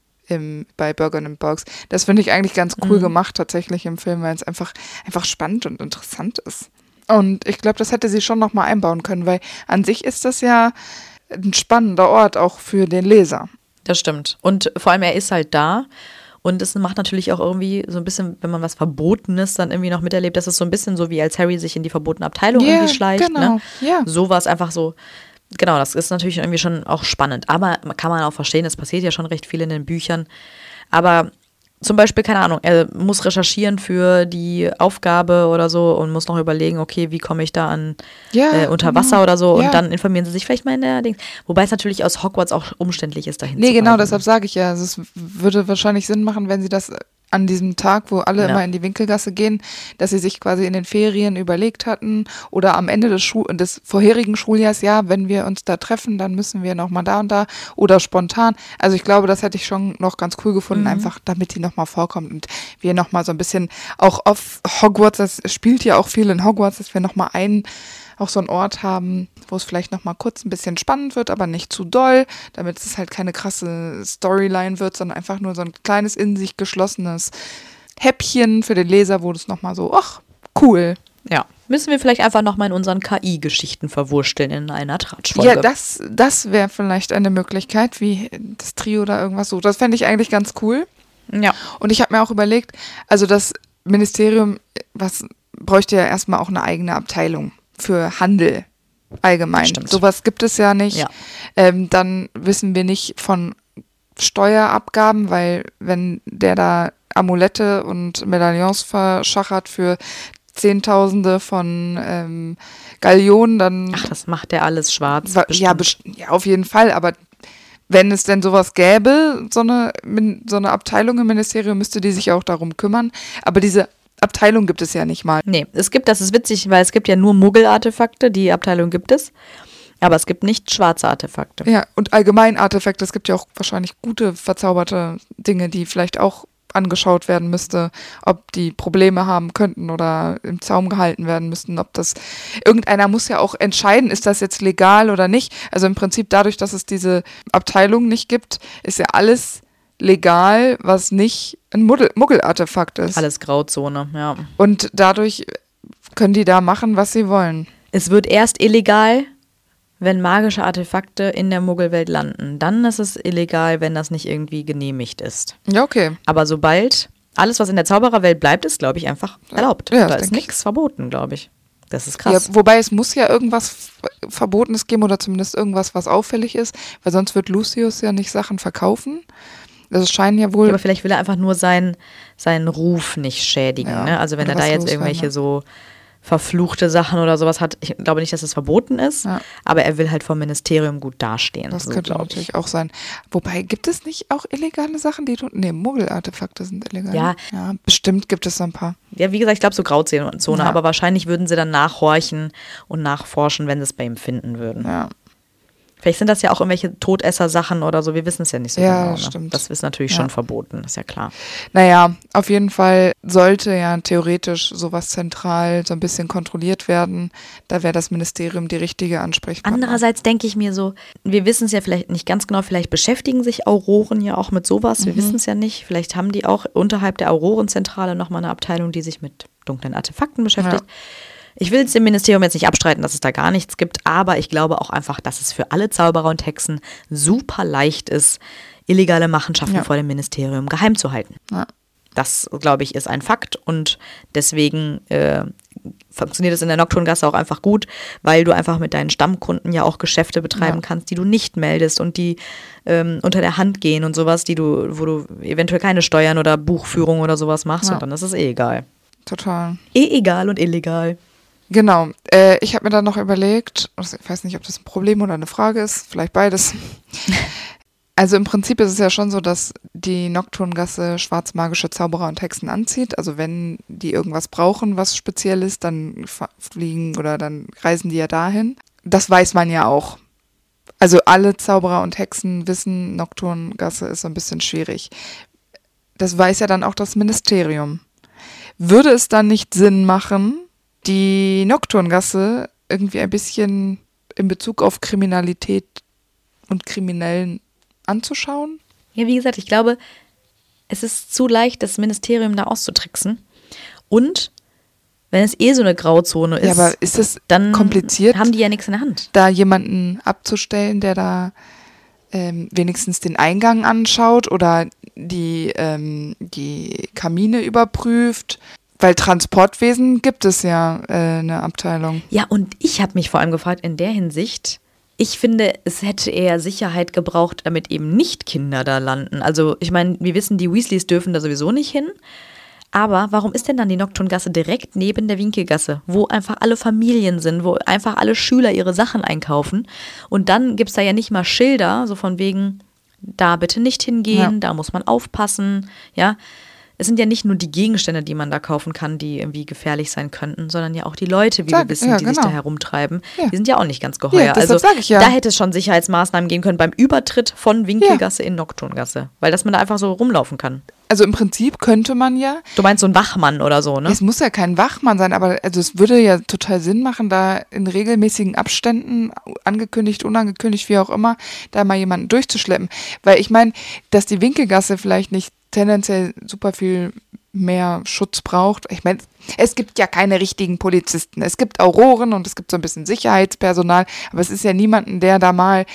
Im, bei Borgin und Burkes. Das finde ich eigentlich ganz cool mhm. gemacht tatsächlich im Film, weil es einfach, einfach spannend und interessant ist. Und ich glaube, das hätte sie schon nochmal einbauen können, weil an sich ist das ja ein spannender Ort auch für den Leser. Das stimmt. Und vor allem, er ist halt da. Und es macht natürlich auch irgendwie so ein bisschen, wenn man was Verbotenes dann irgendwie noch miterlebt, das ist so ein bisschen so, wie als Harry sich in die verbotene Abteilung yeah, irgendwie schleicht. Genau. Ne? Yeah. So war es einfach so. Genau, das ist natürlich irgendwie schon auch spannend. Aber kann man auch verstehen, es passiert ja schon recht viel in den Büchern. Aber zum Beispiel, keine Ahnung, er muss recherchieren für die Aufgabe oder so und muss noch überlegen, okay, wie komme ich da an ja, äh, unter Wasser genau. oder so. Und ja. dann informieren sie sich vielleicht mal in der Ding. Wobei es natürlich aus Hogwarts auch umständlich ist, dahin nee, zu Nee, genau, reisen. Deshalb sage ich ja, also es würde wahrscheinlich Sinn machen, wenn sie das an diesem Tag, wo alle ja. immer in die Winkelgasse gehen, dass sie sich quasi in den Ferien überlegt hatten oder am Ende des, Schu- des vorherigen Schuljahrs, ja, wenn wir uns da treffen, dann müssen wir nochmal da und da oder spontan. Also ich glaube, das hätte ich schon noch ganz cool gefunden, mhm. einfach damit die nochmal vorkommt und wir nochmal so ein bisschen auch auf Hogwarts, das spielt ja auch viel in Hogwarts, dass wir nochmal einen auch so einen Ort haben, wo es vielleicht nochmal kurz ein bisschen spannend wird, aber nicht zu doll, damit es halt keine krasse Storyline wird, sondern einfach nur so ein kleines, in sich geschlossenes Häppchen für den Leser, wo das nochmal so, ach, cool. Ja, müssen wir vielleicht einfach nochmal in unseren K I-Geschichten verwursteln in einer Tratschfolge. Ja, das, das wäre vielleicht eine Möglichkeit, wie das Trio oder irgendwas so. Das fände ich eigentlich ganz cool. Ja. Und ich habe mir auch überlegt, also das Ministerium, was bräuchte ja erstmal auch eine eigene Abteilung für Handel allgemein. Stimmt. Sowas gibt es ja nicht. Ja. Ähm, dann wissen wir nicht von Steuerabgaben, weil wenn der da Amulette und Medaillons verschachert für Zehntausende von ähm, Gallionen, dann... Ach, das macht der alles schwarz. Wa- ja, best- ja, auf jeden Fall, aber wenn es denn sowas gäbe, so eine, so eine Abteilung im Ministerium, müsste die sich auch darum kümmern. Aber diese Abteilung gibt es ja nicht mal. Nee, es gibt, das ist witzig, weil es gibt ja nur Muggel-Artefakte, die Abteilung gibt es, aber es gibt nicht schwarze Artefakte. Ja, und allgemein Artefakte, es gibt ja auch wahrscheinlich gute, verzauberte Dinge, die vielleicht auch angeschaut werden müsste, ob die Probleme haben könnten oder im Zaum gehalten werden müssten, ob das, irgendeiner muss ja auch entscheiden, ist das jetzt legal oder nicht. Also im Prinzip dadurch, dass es diese Abteilung nicht gibt, ist ja alles legal, was nicht ein Muggel- Muggelartefakt ist. Alles Grauzone, ja. Und dadurch können die da machen, was sie wollen. Es wird erst illegal, wenn magische Artefakte in der Muggelwelt landen. Dann ist es illegal, wenn das nicht irgendwie genehmigt ist. Ja, okay. Aber sobald alles, was in der Zaubererwelt bleibt, ist, glaube ich, einfach erlaubt. Ja, da das ist denk ich. nichts verboten, glaube ich. Das ist krass. Ja, wobei es muss ja irgendwas F- Verbotenes geben oder zumindest irgendwas, was auffällig ist, weil sonst wird Lucius ja nicht Sachen verkaufen. Also es scheinen ja wohl... Ja, aber vielleicht will er einfach nur seinen, seinen Ruf nicht schädigen. Ja, Ne? Also wenn oder er da was jetzt loswerden, irgendwelche ja. so verfluchte Sachen oder sowas hat, ich glaube nicht, dass es verboten ist, Ja. aber er will halt vom Ministerium gut dastehen. Das so, könnte glaub natürlich ich. auch sein. Wobei, gibt es nicht auch illegale Sachen, die du... Nee, Muggelartefakte sind illegal. Ja. Ja, bestimmt gibt es so ein paar. Ja, wie gesagt, ich glaube so Grauzone, Ja. aber wahrscheinlich würden sie dann nachhorchen und nachforschen, wenn sie es bei ihm finden würden. Ja. Vielleicht sind das ja auch irgendwelche Todesser-Sachen oder so, wir wissen es ja nicht so Ja, genau. Ne? stimmt. Das ist natürlich Ja. schon verboten, ist ja klar. Naja, auf jeden Fall sollte ja theoretisch sowas zentral so ein bisschen kontrolliert werden. Da wäre das Ministerium die richtige Ansprechpartner. Andererseits denke ich mir so, wir wissen es ja vielleicht nicht ganz genau, vielleicht beschäftigen sich Auroren ja auch mit sowas, wir Mhm. wissen es ja nicht. Vielleicht haben die auch unterhalb der Aurorenzentrale nochmal eine Abteilung, die sich mit dunklen Artefakten beschäftigt. Ja. Ich will es dem Ministerium jetzt nicht abstreiten, dass es da gar nichts gibt, aber ich glaube auch einfach, dass es für alle Zauberer und Hexen super leicht ist, illegale Machenschaften Ja. vor dem Ministerium geheim zu halten. Ja. Das, glaube ich, ist ein Fakt und deswegen äh, funktioniert es in der Nocturngasse auch einfach gut, weil du einfach mit deinen Stammkunden ja auch Geschäfte betreiben Ja. kannst, die du nicht meldest und die ähm, unter der Hand gehen und sowas, die du, wo du eventuell keine Steuern oder Buchführung oder sowas machst Ja. und dann ist es eh egal. Total. Eh egal und illegal. Genau. Äh, ich habe mir dann noch überlegt, also ich weiß nicht, ob das ein Problem oder eine Frage ist, vielleicht beides. Also im Prinzip ist es ja schon so, dass die Nocturngasse schwarzmagische Zauberer und Hexen anzieht. Also wenn die irgendwas brauchen, was speziell ist, dann fa- fliegen oder dann reisen die ja dahin. Das weiß man ja auch. Also alle Zauberer und Hexen wissen, Nocturngasse ist so ein bisschen schwierig. Das weiß ja dann auch das Ministerium. Würde es dann nicht Sinn machen, die Nocturngasse irgendwie ein bisschen in Bezug auf Kriminalität und Kriminellen anzuschauen? Ja, wie gesagt, ich glaube, es ist zu leicht, das Ministerium da auszutricksen. Und wenn es eh so eine Grauzone ist, Ja, aber ist es dann kompliziert, haben die ja nichts in der Hand. da jemanden abzustellen, der da ähm, wenigstens den Eingang anschaut oder die, ähm, die Kamine überprüft? Weil Transportwesen gibt es ja äh, eine Abteilung. Ja, und ich habe mich vor allem gefragt, in der Hinsicht, ich finde, es hätte eher Sicherheit gebraucht, damit eben nicht Kinder da landen. Also ich meine, wir wissen, die Weasleys dürfen da sowieso nicht hin. Aber warum ist denn dann die Nocturngasse direkt neben der Winkelgasse, wo einfach alle Familien sind, wo einfach alle Schüler ihre Sachen einkaufen? Und dann gibt es da ja nicht mal Schilder, so von wegen, da bitte nicht hingehen, Ja. da muss man aufpassen, ja. Es sind ja nicht nur die Gegenstände, die man da kaufen kann, die irgendwie gefährlich sein könnten, sondern ja auch die Leute, wie Sag, wir wissen, ja, die sich da genau. herumtreiben. Ja. Die sind ja auch nicht ganz geheuer. Ja, deshalb also sag ich ja. da hätte es schon Sicherheitsmaßnahmen geben können beim Übertritt von Winkelgasse in Nocturngasse, weil dass man da einfach so rumlaufen kann. Also im Prinzip könnte man ja, Du meinst so ein Wachmann oder so, ne? es muss ja kein Wachmann sein, aber also es würde ja total Sinn machen, da in regelmäßigen Abständen, angekündigt, unangekündigt, wie auch immer, da mal jemanden durchzuschleppen. Weil ich meine, dass die Winkelgasse vielleicht nicht tendenziell super viel mehr Schutz braucht. Ich meine, es gibt ja keine richtigen Polizisten. Es gibt Auroren und es gibt so ein bisschen Sicherheitspersonal, aber es ist ja niemanden, der da mal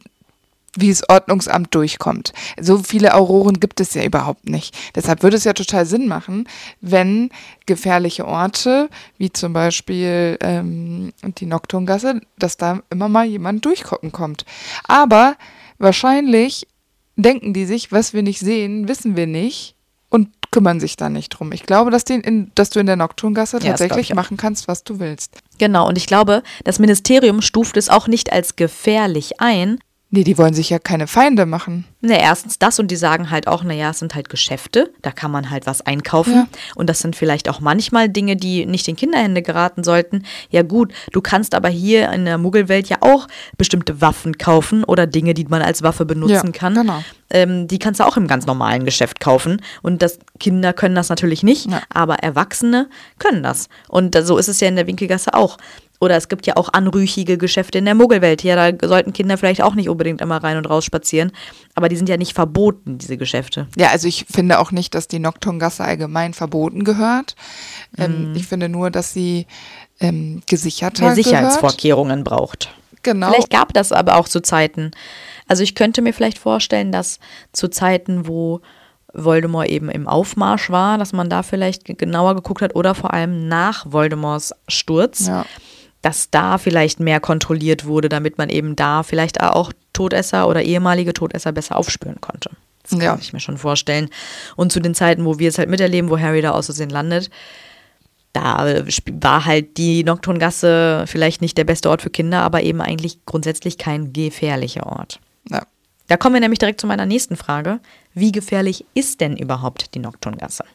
wie das Ordnungsamt durchkommt. So viele Auroren gibt es ja überhaupt nicht. Deshalb würde es ja total Sinn machen, wenn gefährliche Orte, wie zum Beispiel ähm, die Nocturngasse, dass da immer mal jemand durchgucken kommt. Aber wahrscheinlich denken die sich, was wir nicht sehen, wissen wir nicht und kümmern sich da nicht drum. Ich glaube, dass, den in, dass du in der Nocturngasse Ja, das glaub tatsächlich ich auch. machen kannst, was du willst. Genau, und ich glaube, das Ministerium stuft es auch nicht als gefährlich ein, Nee, die wollen sich ja keine Feinde machen. Ne, erstens das und die sagen halt auch, naja, es sind halt Geschäfte, da kann man halt was einkaufen Ja. und das sind vielleicht auch manchmal Dinge, die nicht in Kinderhände geraten sollten. Ja gut, du kannst aber hier in der Muggelwelt ja auch bestimmte Waffen kaufen oder Dinge, die man als Waffe benutzen Ja, kann. genau. Ähm, die kannst du auch im ganz normalen Geschäft kaufen und das, Kinder können das natürlich nicht, Ja. aber Erwachsene können das. Und so ist es ja in der Winkelgasse auch. Oder es gibt ja auch anrüchige Geschäfte in der Muggelwelt. Ja, da sollten Kinder vielleicht auch nicht unbedingt immer rein und raus spazieren. Aber die sind ja nicht verboten, diese Geschäfte. Ja, also ich finde auch nicht, dass die Nocturngasse allgemein verboten gehört. Ähm, Mhm. Ich finde nur, dass sie ähm, gesicherter Mehr gehört. Sicherheitsvorkehrungen braucht. Genau. Vielleicht gab das aber auch zu Zeiten. Also ich könnte mir vielleicht vorstellen, dass zu Zeiten, wo Voldemort eben im Aufmarsch war, dass man da vielleicht genauer geguckt hat oder vor allem nach Voldemorts Sturz, Ja. dass da vielleicht mehr kontrolliert wurde, damit man eben da vielleicht auch Todesser oder ehemalige Todesser besser aufspüren konnte. Das kann Ja. ich mir schon vorstellen. Und zu den Zeiten, wo wir es halt miterleben, wo Harry da aus Versehen landet, da war halt die Nocturngasse vielleicht nicht der beste Ort für Kinder, aber eben eigentlich grundsätzlich kein gefährlicher Ort. Ja. Da kommen wir nämlich direkt zu meiner nächsten Frage. Wie gefährlich ist denn überhaupt die Nocturngasse?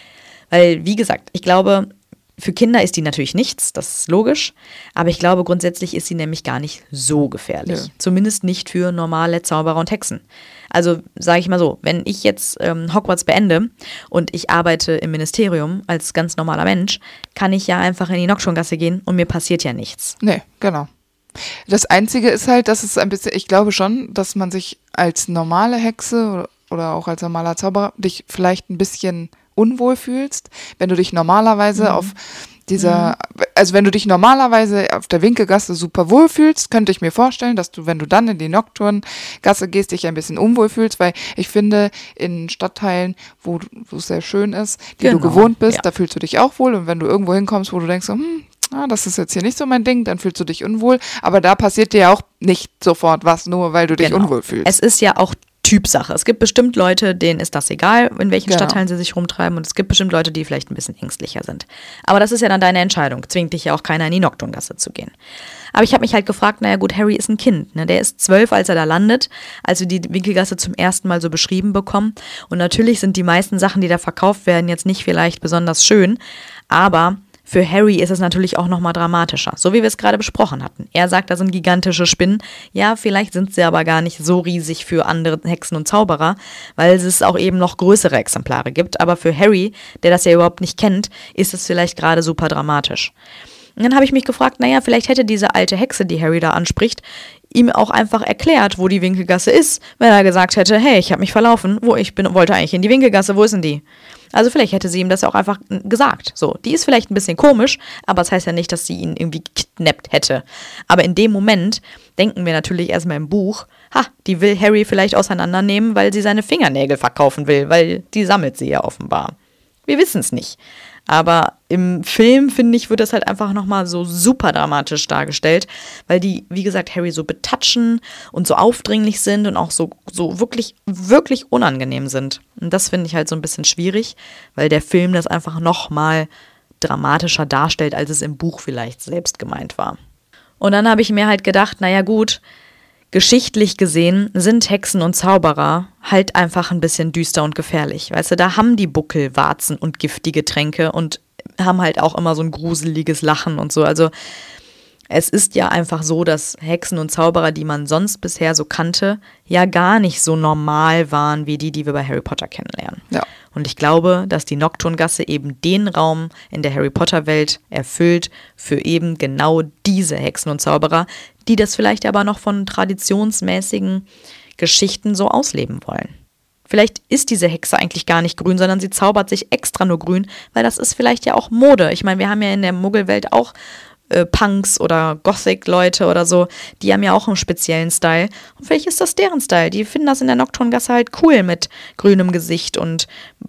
Weil, wie gesagt, ich glaube, für Kinder ist die natürlich nichts, das ist logisch, aber ich glaube, grundsätzlich ist sie nämlich gar nicht so gefährlich. Ja. Zumindest nicht für normale Zauberer und Hexen. Also sage ich mal so, wenn ich jetzt ähm, Hogwarts beende und ich arbeite im Ministerium als ganz normaler Mensch, kann ich ja einfach in die Nocturngasse gehen und mir passiert ja nichts. Nee, genau. Das Einzige ist halt, dass es ein bisschen, ich glaube schon, dass man sich als normale Hexe oder, oder auch als normaler Zauberer dich vielleicht ein bisschen unwohl fühlst, wenn du dich normalerweise Mhm. auf dieser, also wenn du dich normalerweise auf der Winkelgasse super wohl fühlst, könnte ich mir vorstellen, dass du, wenn du dann in die Nocturngasse gehst, dich ein bisschen unwohl fühlst, weil ich finde, in Stadtteilen, wo, wo es sehr schön ist, die Genau, du gewohnt bist, ja. da fühlst du dich auch wohl und wenn du irgendwo hinkommst, wo du denkst, so, hm, ah, das ist jetzt hier nicht so mein Ding, dann fühlst du dich unwohl, aber da passiert dir ja auch nicht sofort was, nur weil du dich Genau. unwohl fühlst. Es ist ja auch Typsache. Es gibt bestimmt Leute, denen ist das egal, in welchen Genau. Stadtteilen sie sich rumtreiben. Und es gibt bestimmt Leute, die vielleicht ein bisschen ängstlicher sind. Aber das ist ja dann deine Entscheidung. Zwingt dich ja auch keiner, in die Nocturngasse zu gehen. Aber ich habe mich halt gefragt, naja gut, Harry ist ein Kind. Ne? Der ist zwölf, als er da landet, als wir die Winkelgasse zum ersten Mal so beschrieben bekommen. Und natürlich sind die meisten Sachen, die da verkauft werden, jetzt nicht vielleicht besonders schön. Aber für Harry ist es natürlich auch nochmal dramatischer, so wie wir es gerade besprochen hatten. Er sagt, da sind gigantische Spinnen. Ja, vielleicht sind sie aber gar nicht so riesig für andere Hexen und Zauberer, weil es auch eben noch größere Exemplare gibt. Aber für Harry, der das ja überhaupt nicht kennt, ist es vielleicht gerade super dramatisch. Und dann habe ich mich gefragt, naja, vielleicht hätte diese alte Hexe, die Harry da anspricht, ihm auch einfach erklärt, wo die Winkelgasse ist, wenn er gesagt hätte, hey, ich habe mich verlaufen, wo ich bin, wollte eigentlich in die Winkelgasse, wo ist denn die? Also vielleicht hätte sie ihm das auch einfach gesagt. So, die ist vielleicht ein bisschen komisch, aber das heißt ja nicht, dass sie ihn irgendwie gekidnappt hätte. Aber in dem Moment denken wir natürlich erstmal im Buch, ha, die will Harry vielleicht auseinandernehmen, weil sie seine Fingernägel verkaufen will, weil die sammelt sie ja offenbar. Wir wissen es nicht. Aber im Film, finde ich, wird das halt einfach nochmal so super dramatisch dargestellt, weil die, wie gesagt, Harry so betatschen und so aufdringlich sind und auch so, so wirklich, wirklich unangenehm sind. Und das finde ich halt so ein bisschen schwierig, weil der Film das einfach nochmal dramatischer darstellt, als es im Buch vielleicht selbst gemeint war. Und dann habe ich mir halt gedacht, naja gut, geschichtlich gesehen sind Hexen und Zauberer halt einfach ein bisschen düster und gefährlich. Weißt du, da haben die Buckel, Warzen und giftige Tränke und haben halt auch immer so ein gruseliges Lachen und so. Also es ist ja einfach so, dass Hexen und Zauberer, die man sonst bisher so kannte, ja gar nicht so normal waren wie die, die wir bei Harry Potter kennenlernen. Ja. Und ich glaube, dass die Nocturngasse eben den Raum in der Harry Potter-Welt erfüllt für eben genau diese Hexen und Zauberer, die das vielleicht aber noch von traditionsmäßigen Geschichten so ausleben wollen. Vielleicht ist diese Hexe eigentlich gar nicht grün, sondern sie zaubert sich extra nur grün, weil das ist vielleicht ja auch Mode. Ich meine, wir haben ja in der Muggelwelt auch äh, Punks oder Gothic-Leute oder so, die haben ja auch einen speziellen Style. Und vielleicht ist das deren Style. Die finden das in der Nocturngasse halt cool, mit grünem Gesicht und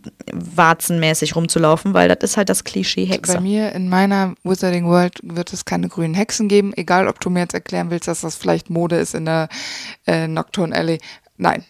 warzenmäßig rumzulaufen, weil das ist halt das Klischee Hexe. Bei mir in meiner Wizarding World wird es keine grünen Hexen geben, egal ob du mir jetzt erklären willst, dass das vielleicht Mode ist in der äh, Nocturne Alley. Nein.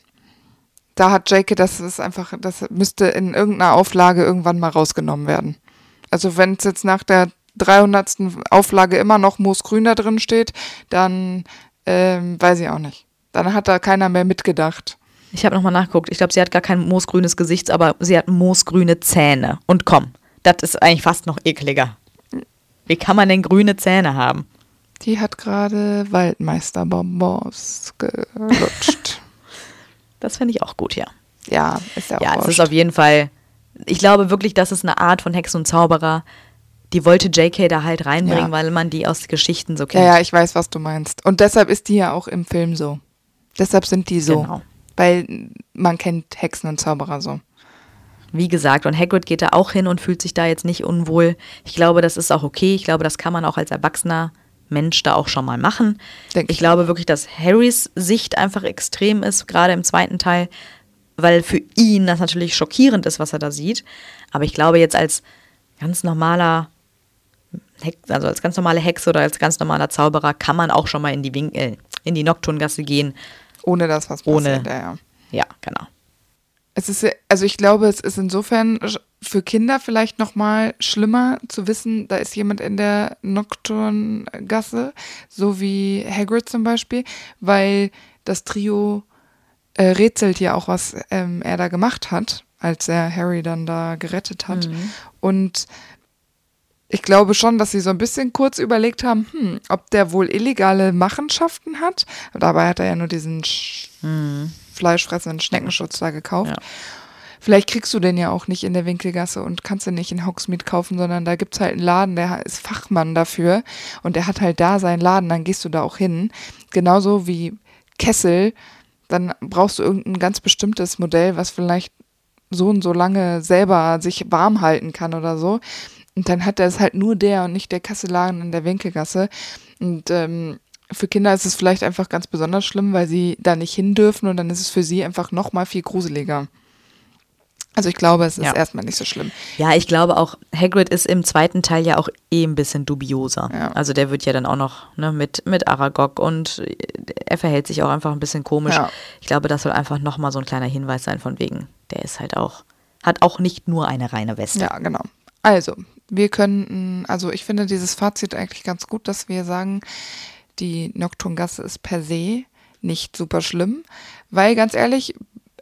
Da hat J K, das ist einfach, das müsste in irgendeiner Auflage irgendwann mal rausgenommen werden. Also wenn es jetzt nach der dreihundertsten Auflage immer noch Moosgrün da drin steht, dann ähm, weiß ich auch nicht. Dann hat da keiner mehr mitgedacht. Ich habe nochmal nachgeguckt. Ich glaube, sie hat gar kein moosgrünes Gesicht, aber sie hat moosgrüne Zähne. Und komm, das ist eigentlich fast noch ekliger. Wie kann man denn grüne Zähne haben? Die hat gerade Waldmeisterbonbons gelutscht. Das finde ich auch gut, ja. Ja, ist ja auch Ja, wurscht. es ist auf jeden Fall, ich glaube wirklich, das ist eine Art von Hexen und Zauberer, die wollte J K da halt reinbringen, Ja. weil man die aus Geschichten so kennt. Ja, ja, ich weiß, was du meinst. Und deshalb ist die ja auch im Film so. Deshalb sind die so. Genau. Weil man kennt Hexen und Zauberer so. Wie gesagt, und Hagrid geht da auch hin und fühlt sich da jetzt nicht unwohl. Ich glaube, das ist auch okay. Ich glaube, das kann man auch als erwachsener Mensch da auch schon mal machen. Denk ich glaube wirklich, dass Harrys Sicht einfach extrem ist, gerade im zweiten Teil, weil für ihn das natürlich schockierend ist, was er da sieht. Aber ich glaube jetzt als ganz normaler Hex, also als ganz normale Hexe oder als ganz normaler Zauberer kann man auch schon mal in die Winkel, in die Nocturngasse gehen. Ohne das, was Ohne. passiert. Ja, ja. Ja, genau. Es ist, ja- also ich glaube, es ist insofern für Kinder vielleicht noch mal schlimmer zu wissen, da ist jemand in der Nocturngasse, so wie Hagrid zum Beispiel, weil das Trio äh, rätselt ja auch, was ähm, er da gemacht hat, als er Harry dann da gerettet hat. Mhm. Und ich glaube schon, dass sie so ein bisschen kurz überlegt haben, hm, ob der wohl illegale Machenschaften hat. Dabei hat er ja nur diesen Sch- Mhm. fleischfressenden Schneckenschutz da gekauft. Ja. Vielleicht kriegst du den ja auch nicht in der Winkelgasse und kannst den nicht in Hogsmeade kaufen, sondern da gibt's halt einen Laden, der ist Fachmann dafür und der hat halt da seinen Laden, dann gehst du da auch hin. Genauso wie Kessel, dann brauchst du irgendein ganz bestimmtes Modell, was vielleicht so und so lange selber sich warm halten kann oder so. Und dann hat er es halt nur der und nicht der Kasselladen in der Winkelgasse. Und ähm, für Kinder ist es vielleicht einfach ganz besonders schlimm, weil sie da nicht hin dürfen und dann ist es für sie einfach noch mal viel gruseliger. Also ich glaube, es ist Ja. erstmal nicht so schlimm. Ja, ich glaube auch, Hagrid ist im zweiten Teil ja auch eh ein bisschen dubioser. Ja. Also der wird ja dann auch noch ne, mit, mit Aragog und er verhält sich auch einfach ein bisschen komisch. Ja. Ich glaube, das soll einfach nochmal so ein kleiner Hinweis sein von wegen, der ist halt auch, hat auch nicht nur eine reine Weste. Ja, genau. Also, wir könnten, also ich finde dieses Fazit eigentlich ganz gut, dass wir sagen, die Nocturngasse ist per se nicht super schlimm, weil ganz ehrlich,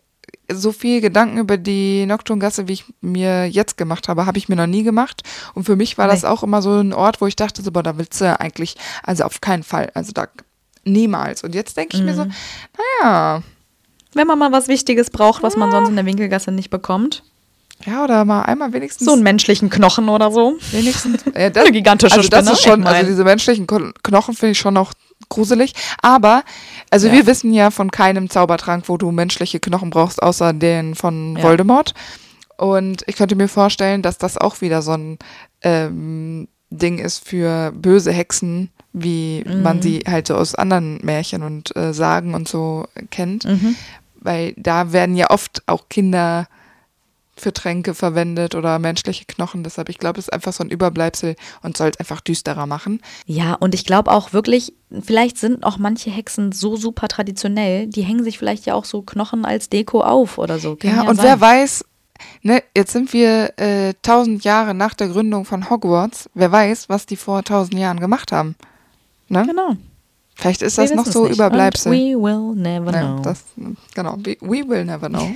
so viel Gedanken über die Nocturngasse, wie ich mir jetzt gemacht habe, habe ich mir noch nie gemacht. Und für mich war das Nee. auch immer so ein Ort, wo ich dachte, so, boah, da willst du eigentlich, also auf keinen Fall, also da niemals. Und jetzt denke ich mir so, naja, Wenn man mal was Wichtiges braucht, was man sonst in der Winkelgasse nicht bekommt. ja, oder mal einmal wenigstens. So einen menschlichen Knochen oder so. Wenigstens, äh, das, Eine gigantische also das Spinne, ist schon, ich mein. also diese menschlichen Ko- Knochen finde ich schon noch gruselig. Aber, also Ja. wir wissen ja von keinem Zaubertrank, wo du menschliche Knochen brauchst, außer den von Ja. Voldemort. Und ich könnte mir vorstellen, dass das auch wieder so ein ähm, Ding ist für böse Hexen, wie Mhm. man sie halt so aus anderen Märchen und äh, Sagen und so kennt. Mhm. Weil da werden ja oft auch Kinder für Tränke verwendet oder menschliche Knochen. Deshalb, ich glaube, es ist einfach so ein Überbleibsel und soll es einfach düsterer machen. Ja, und ich glaube auch wirklich, vielleicht sind auch manche Hexen so super traditionell, die hängen sich vielleicht ja auch so Knochen als Deko auf oder so. Kann Ja, und sein. wer weiß, ne, jetzt sind wir äh, tausend Jahre nach der Gründung von Hogwarts. Wer weiß, was die vor tausend Jahren gemacht haben. Ne? Genau. Vielleicht ist Wir das noch wissen's so nicht. Überbleibsel. Und we will never Ja, know. das, genau, we, we will never know.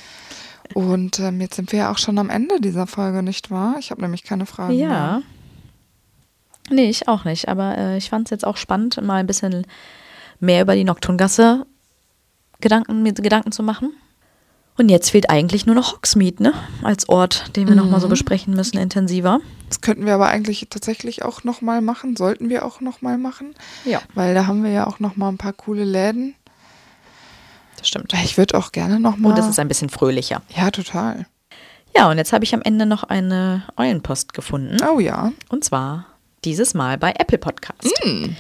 Und ähm, jetzt sind wir ja auch schon am Ende dieser Folge, nicht wahr? Ich habe nämlich keine Fragen mehr. Ja. Nee, ich auch nicht. Aber äh, ich fand es jetzt auch spannend, mal ein bisschen mehr über die Nocturngasse Gedanken, mir Gedanken zu machen. Und jetzt fehlt eigentlich nur noch Hogsmeade, ne? Als Ort, den wir Mhm. nochmal so besprechen müssen, intensiver. Das könnten wir aber eigentlich tatsächlich auch nochmal machen, sollten wir auch nochmal machen, Ja, weil da haben wir ja auch nochmal ein paar coole Läden. das stimmt. Ich würde auch gerne nochmal. Und es ist ein bisschen fröhlicher. Ja, total. Ja, und jetzt habe ich am Ende noch eine Eulenpost gefunden. Oh ja. Und zwar dieses Mal bei Apple Podcast.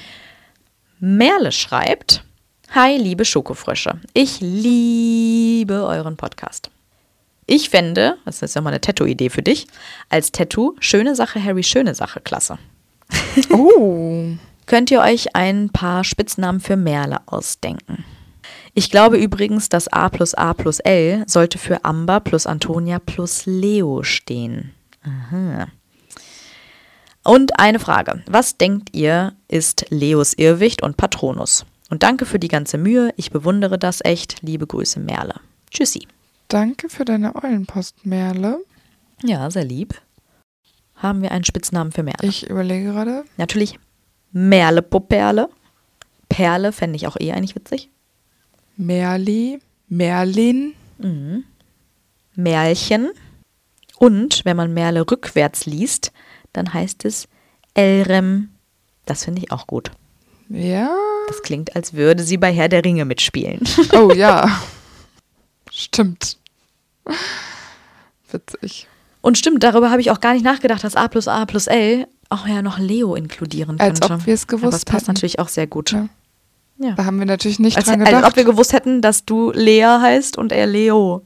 Merle schreibt: Hi, liebe Schokofrösche. Ich liebe euren Podcast. Ich fände, das ist jetzt nochmal eine Tattoo-Idee für dich, als Tattoo schöne Sache, Harry, schöne Sache, klasse. Oh. Könnt ihr euch ein paar Spitznamen für Merle ausdenken? Ich glaube übrigens, dass A plus A plus L sollte für Amber plus Antonia plus Leo stehen. Aha. Und eine Frage. Was denkt ihr, ist Leos Irrwicht und Patronus? Und danke für die ganze Mühe. Ich bewundere das echt. Liebe Grüße, Merle. Tschüssi. Danke für deine Eulenpost, Merle. Ja, sehr lieb. Haben wir einen Spitznamen für Merle? Ich überlege gerade. Natürlich Merle Poperle. Perle fände ich auch eh eigentlich witzig. Merli, Merlin. Mhm. Märchen. Und wenn man Merle rückwärts liest, dann heißt es Elrem. Das finde ich auch gut. Ja. Das klingt, als würde sie bei Herr der Ringe mitspielen. Oh ja. Stimmt. Witzig. Und stimmt, darüber habe ich auch gar nicht nachgedacht, dass A plus A plus L auch ja noch Leo inkludieren könnte. Als ob wir es gewusst hätten. Aber das passt hätten. natürlich auch sehr gut. Ja. Ja. Da haben wir natürlich nicht als, dran gedacht. Als ob wir gewusst hätten, dass du Lea heißt und er Leo.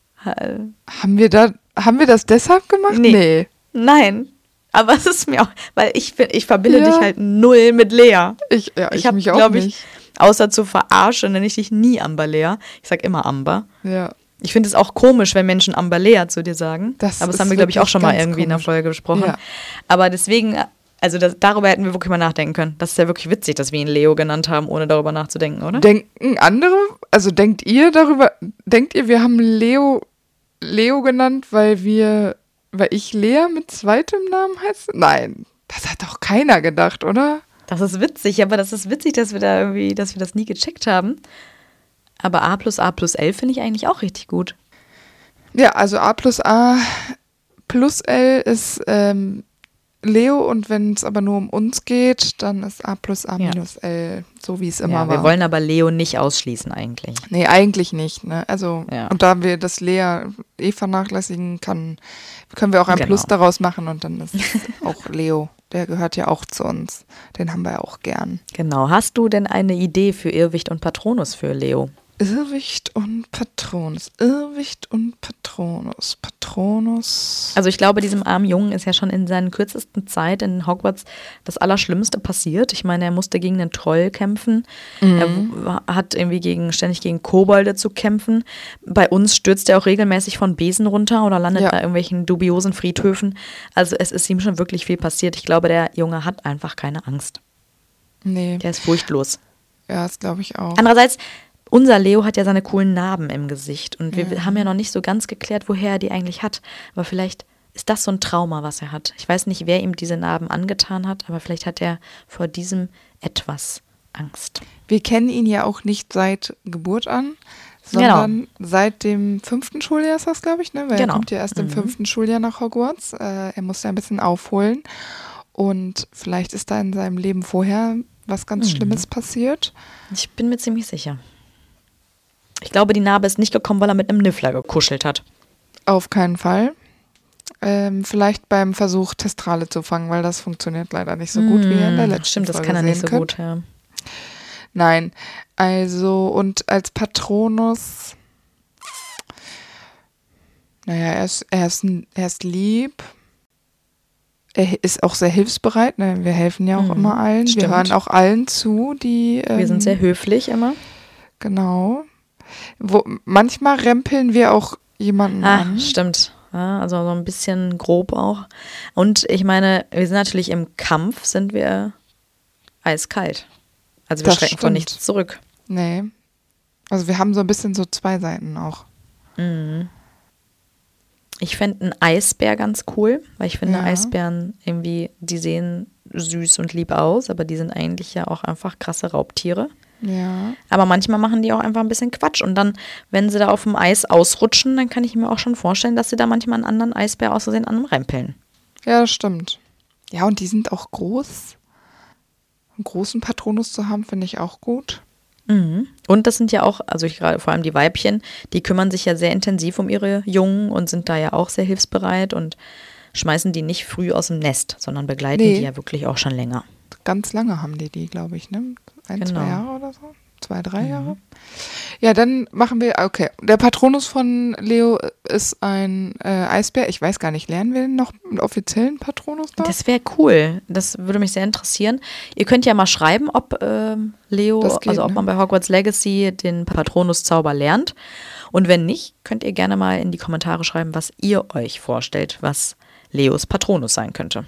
Haben wir da, haben wir das deshalb gemacht? Nee. nee. Nein. Aber es ist mir auch, weil ich, ich verbinde Ja. dich halt null mit Lea. Ich, ja, ich, Ich habe, mich auch glaube nicht. ich, außer zu verarschen, nenne ich dich nie Amber Lea. Ich sag immer Amber. Ja. Ich finde es auch komisch, wenn Menschen Amber Lea zu dir sagen. Das Aber das ist haben wir, glaube ich, auch wirklich schon mal ganz irgendwie in der komisch. Folge besprochen. Ja. Aber deswegen, also das, darüber hätten wir wirklich mal nachdenken können. Das ist ja wirklich witzig, dass wir ihn Leo genannt haben, ohne darüber nachzudenken, oder? Denken andere, also denkt ihr darüber, denkt ihr, wir haben Leo, Leo genannt, weil wir, weil ich Lea mit zweitem Namen heiße? Nein, das hat doch keiner gedacht, oder? Das ist witzig, aber das ist witzig, dass wir da irgendwie, dass wir das nie gecheckt haben. Aber A plus A plus L finde ich eigentlich auch richtig gut. Ja, also A plus A plus L ist ähm, Leo und wenn es aber nur um uns geht, dann ist A plus A Ja. minus L, so wie es immer Ja, war. wir wollen aber Leo nicht ausschließen eigentlich. Nee, eigentlich nicht, ne? Also, Ja. und da wir das Lea eh vernachlässigen kann, können wir auch ein Genau. Plus daraus machen und dann ist es auch Leo. Der gehört ja auch zu uns. Den haben wir ja auch gern. Genau. Hast du denn eine Idee für Irrwicht und Patronus für Leo? Irrwicht und Patronus. Irrwicht und Patronus. Patronus. Also ich glaube, diesem armen Jungen ist ja schon in seiner kürzesten Zeit in Hogwarts das Allerschlimmste passiert. Ich meine, er musste gegen einen Troll kämpfen. Mhm. Er w- hat irgendwie gegen, ständig gegen Kobolde zu kämpfen. Bei uns stürzt er auch regelmäßig von Besen runter oder landet Ja. bei irgendwelchen dubiosen Friedhöfen. Also es ist ihm schon wirklich viel passiert. Ich glaube, der Junge hat einfach keine Angst. Nee, Der ist furchtlos. ja, das glaube ich auch. Andererseits, unser Leo hat ja seine coolen Narben im Gesicht und wir Ja. haben ja noch nicht so ganz geklärt, woher er die eigentlich hat. Aber vielleicht ist das so ein Trauma, was er hat. Ich weiß nicht, wer ihm diese Narben angetan hat, aber vielleicht hat er vor diesem etwas Angst. Wir kennen ihn ja auch nicht seit Geburt an, sondern seit dem fünften Schuljahr ist das, glaube ich, ne? Weil Genau. er kommt ja erst im Mhm. fünften Schuljahr nach Hogwarts. Äh, er muss ja ein bisschen aufholen. Und vielleicht ist da in seinem Leben vorher was ganz Mhm. Schlimmes passiert. Ich bin mir ziemlich sicher. Ich glaube, die Narbe ist nicht gekommen, weil er mit einem Niffler gekuschelt hat. Auf keinen Fall. Ähm, vielleicht beim Versuch, Testrale zu fangen, weil das funktioniert leider nicht so gut, wie ihr in der Mm, letzten Stimmt, das Folge kann er nicht so sehen gut. könnt. Ja. Nein, also und als Patronus, naja, er ist, er ist, er ist lieb. Er ist auch sehr hilfsbereit. Ne? Wir helfen ja auch Mhm, immer allen. stimmt. Wir hören auch allen zu, die. Ähm, Wir sind sehr höflich immer. Genau. Wo, manchmal rempeln wir auch jemanden Ah, an. stimmt. Ja, also so ein bisschen grob auch. Und ich meine, wir sind natürlich im Kampf, sind wir eiskalt. Also wir Das schrecken von stimmt. nichts zurück. Nee. Also wir haben so ein bisschen so zwei Seiten auch. Mhm. Ich fände einen Eisbär ganz cool, weil ich finde, Ja. Eisbären irgendwie, die sehen süß und lieb aus, aber die sind eigentlich ja auch einfach krasse Raubtiere. Ja. Aber manchmal machen die auch einfach ein bisschen Quatsch. Und dann, wenn sie da auf dem Eis ausrutschen, dann kann ich mir auch schon vorstellen, dass sie da manchmal einen anderen Eisbär aus Versehen anrempeln. Ja, das stimmt. Ja, und die sind auch groß. Einen großen Patronus zu haben, finde ich auch gut. Mhm. Und das sind ja auch, also ich gerade vor allem die Weibchen, die kümmern sich ja sehr intensiv um ihre Jungen und sind da ja auch sehr hilfsbereit und schmeißen die nicht früh aus dem Nest, sondern begleiten Nee. die ja wirklich auch schon länger. Ganz lange haben die die, glaube ich, ne? Ein, Genau. zwei Jahre oder so? Zwei, drei Mhm. Jahre? Ja, dann machen wir, okay. Der Patronus von Leo ist ein äh, Eisbär. Ich weiß gar nicht, lernen wir noch einen offiziellen Patronus da? Das wäre cool. Das würde mich sehr interessieren. Ihr könnt ja mal schreiben, ob ähm, Leo, Das geht, also ob ne? man bei Hogwarts Legacy den Patronus-Zauber lernt. Und wenn nicht, könnt ihr gerne mal in die Kommentare schreiben, was ihr euch vorstellt, was Leos Patronus sein könnte.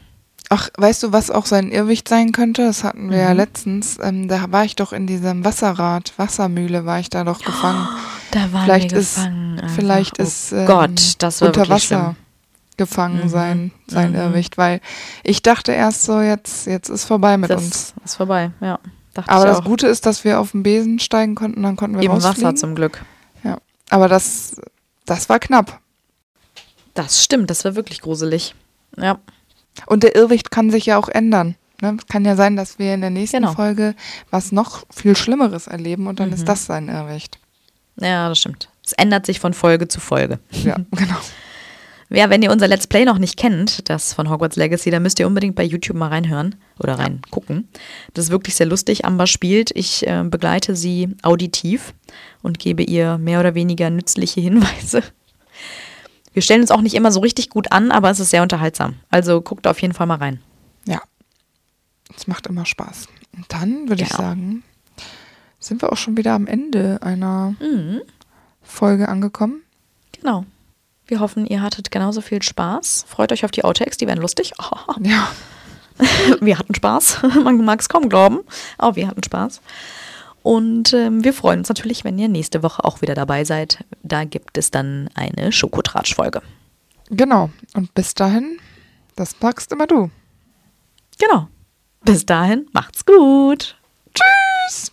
Ach, weißt du, was auch sein Irrwicht sein könnte? Das hatten wir mhm. ja letztens. Ähm, da war ich doch in diesem Wasserrad, Wassermühle war ich da doch gefangen. Da waren vielleicht wir ist, gefangen. Einfach. Vielleicht oh ist ähm, Gott, das war unter Wasser schlimm. gefangen mhm. sein, sein mhm. Irrwicht. Weil ich dachte erst so, jetzt, jetzt ist vorbei mit das uns. ist vorbei, ja. Dachte Aber ich das auch. Gute ist, dass wir auf den Besen steigen konnten, dann konnten wir Im rausfliegen. Wasser zum Glück. Ja, aber das, das war knapp. Das stimmt, das war wirklich gruselig. Ja. Und der Irrwicht kann sich ja auch ändern. Ne? Es kann ja sein, dass wir in der nächsten genau. Folge was noch viel Schlimmeres erleben und dann mhm. ist das sein Irrwicht. Ja, das stimmt. Es ändert sich von Folge zu Folge. Ja, genau. Ja, wenn ihr unser Let's Play noch nicht kennt, das von Hogwarts Legacy, dann müsst ihr unbedingt bei YouTube mal reinhören oder reingucken. Das ist wirklich sehr lustig. Amber spielt. Ich äh, begleite sie auditiv und gebe ihr mehr oder weniger nützliche Hinweise. Wir stellen uns auch nicht immer so richtig gut an, aber es ist sehr unterhaltsam. Also guckt auf jeden Fall mal rein. Ja, es macht immer Spaß. Und dann würde genau. ich sagen, sind wir auch schon wieder am Ende einer mhm. Folge angekommen. Genau. Wir hoffen, ihr hattet genauso viel Spaß. Freut euch auf die Outtakes, die werden lustig. Oh. Ja. Wir hatten Spaß. Man mag es kaum glauben, aber wir hatten Spaß. Und ähm, wir freuen uns natürlich, wenn ihr nächste Woche auch wieder dabei seid. Da gibt es dann eine Schokotratsch-Folge. Genau. Und bis dahin, das packst immer du. Genau. Bis dahin, macht's gut. Tschüss.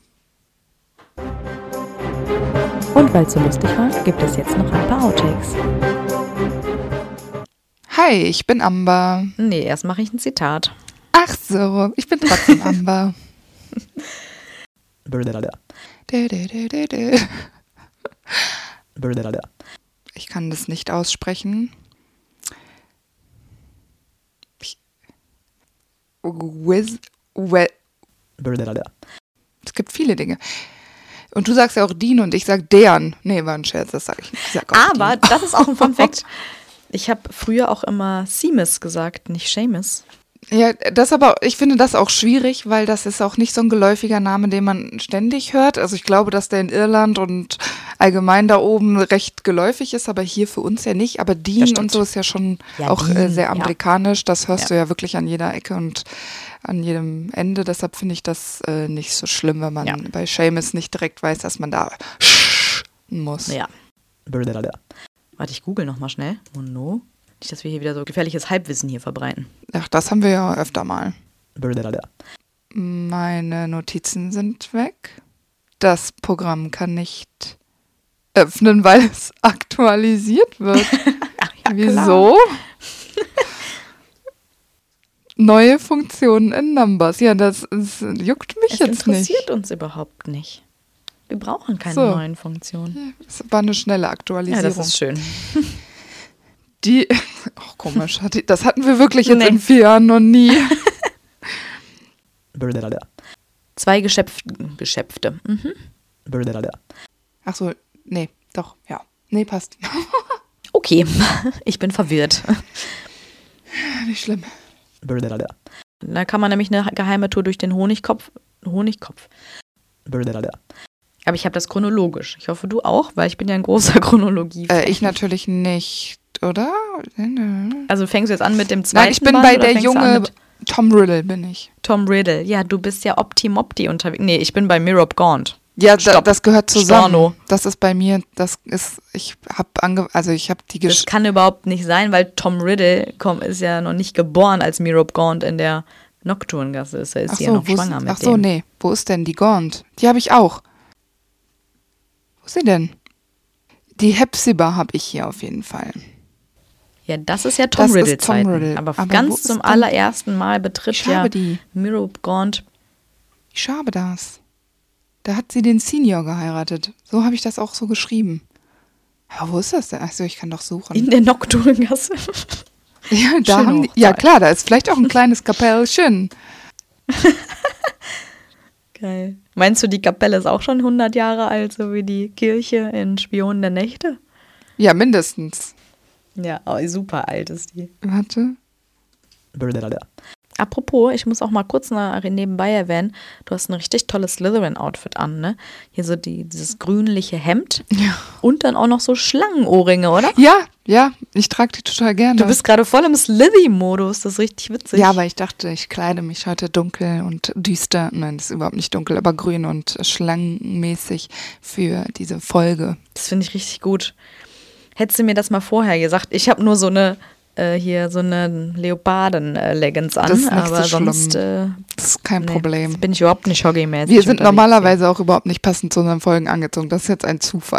Und weil es so lustig war, gibt es jetzt noch ein paar Outtakes. Hi, ich bin Amber. Nee, erst mache ich ein Zitat. Ach so, ich bin trotzdem Amber. Ich kann das nicht aussprechen. Ich, Wiz, we, es gibt viele Dinge. Und du sagst ja auch Dean und ich sag deren. Nee, war ein Scherz, das sage ich nicht. Ich sag auch Aber Dean. das ist auch ein Fun Fact. Ich habe früher auch immer Seamus gesagt, nicht Seamus. Ja, das aber, ich finde das auch schwierig, weil das ist auch nicht so ein geläufiger Name, den man ständig hört. Also ich glaube, dass der in Irland und allgemein da oben recht geläufig ist, aber hier für uns ja nicht. Aber Dean und so ist ja schon ja, auch Dean, äh, sehr amerikanisch. Ja. Das hörst ja. du ja wirklich an jeder Ecke und an jedem Ende. Deshalb finde ich das äh, nicht so schlimm, wenn man ja. bei Seamus nicht direkt weiß, dass man da muss. Ja. Warte, ich google nochmal schnell. Oh no. Nicht, dass wir hier wieder so gefährliches Halbwissen hier verbreiten. Ach, das haben wir ja öfter mal. Meine Notizen sind weg. Das Programm kann nicht öffnen, weil es aktualisiert wird. Ach ja, wieso? Neue Funktionen in Numbers. Ja, das, das juckt mich es jetzt nicht. Das interessiert uns überhaupt nicht. Wir brauchen keine so. neuen Funktionen. Es war eine schnelle Aktualisierung. Ja, das ist schön. Die, ach komisch, das hatten wir wirklich jetzt nee. in vier Jahren noch nie. Zwei Geschöpf, Geschöpfte. Mhm. Ach so, nee, doch, ja. Nee, passt. Okay, ich bin verwirrt. Nicht schlimm. Da kann man nämlich eine geheime Tour durch den Honigkopf. Honigkopf. Aber ich habe das chronologisch. Ich hoffe, du auch, weil ich bin ja ein großer Chronologie. Äh, ich natürlich nicht. Oder? Also fängst du jetzt an mit dem zweiten Nein, ich bin Band, bei der Junge Tom Riddle, bin ich. Tom Riddle, ja, du bist ja Opti-Mopti unterwegs. Nee, ich bin bei Mirob Gaunt. Ja, da, das gehört zusammen. Storno. Das ist bei mir, das ist, ich habe ange, also ich habe die Gesch- Das kann überhaupt nicht sein, weil Tom Riddle komm, ist ja noch nicht geboren, als Mirob Gaunt in der Nocturngasse ist. Er ist ja so, noch schwanger ist, mit ach so, dem. nee, wo ist denn die Gaunt? Die habe ich auch. Wo ist sie denn? Die Hepzibah habe ich hier auf jeden Fall. Ja, das ist ja Tom Riddle Zeiten. Riddle. Aber, Aber ganz zum allerersten Mal betritt ja die. Mirob Gaunt. Ich habe das. Da hat sie den Senior geheiratet. So habe ich das auch so geschrieben. Aber wo ist das denn? Achso, ich kann doch suchen. In der Nocturngasse. Ja, da haben die, ja klar, da ist vielleicht auch ein kleines Kapellchen. Geil. Meinst du, die Kapelle ist auch schon hundert Jahre alt, so wie die Kirche in Spionen der Nächte? Ja, mindestens. Ja, oh, super alt ist die. Warte. Apropos, ich muss auch mal kurz nebenbei erwähnen, du hast ein richtig tolles Slytherin-Outfit an, ne? Hier so die, dieses grünliche Hemd ja. und dann auch noch so Schlangenohrringe, oder? Ja, Ja, ich trage die total gerne. Du bist gerade voll im Slithy-Modus, das ist richtig witzig. Ja, aber ich dachte, ich kleide mich heute dunkel und düster. Nein, das ist überhaupt nicht dunkel, aber grün und schlangenmäßig für diese Folge. Das finde ich richtig gut. Hättest du mir das mal vorher gesagt? Ich habe nur so eine, äh, hier so eine Leoparden-Leggings an, das ist nicht aber so sonst äh, das ist kein nee, Problem. bin ich überhaupt nicht hockeymäßig. Wir sind unterwegs normalerweise auch überhaupt nicht passend zu unseren Folgen angezogen. Das ist jetzt ein Zufall.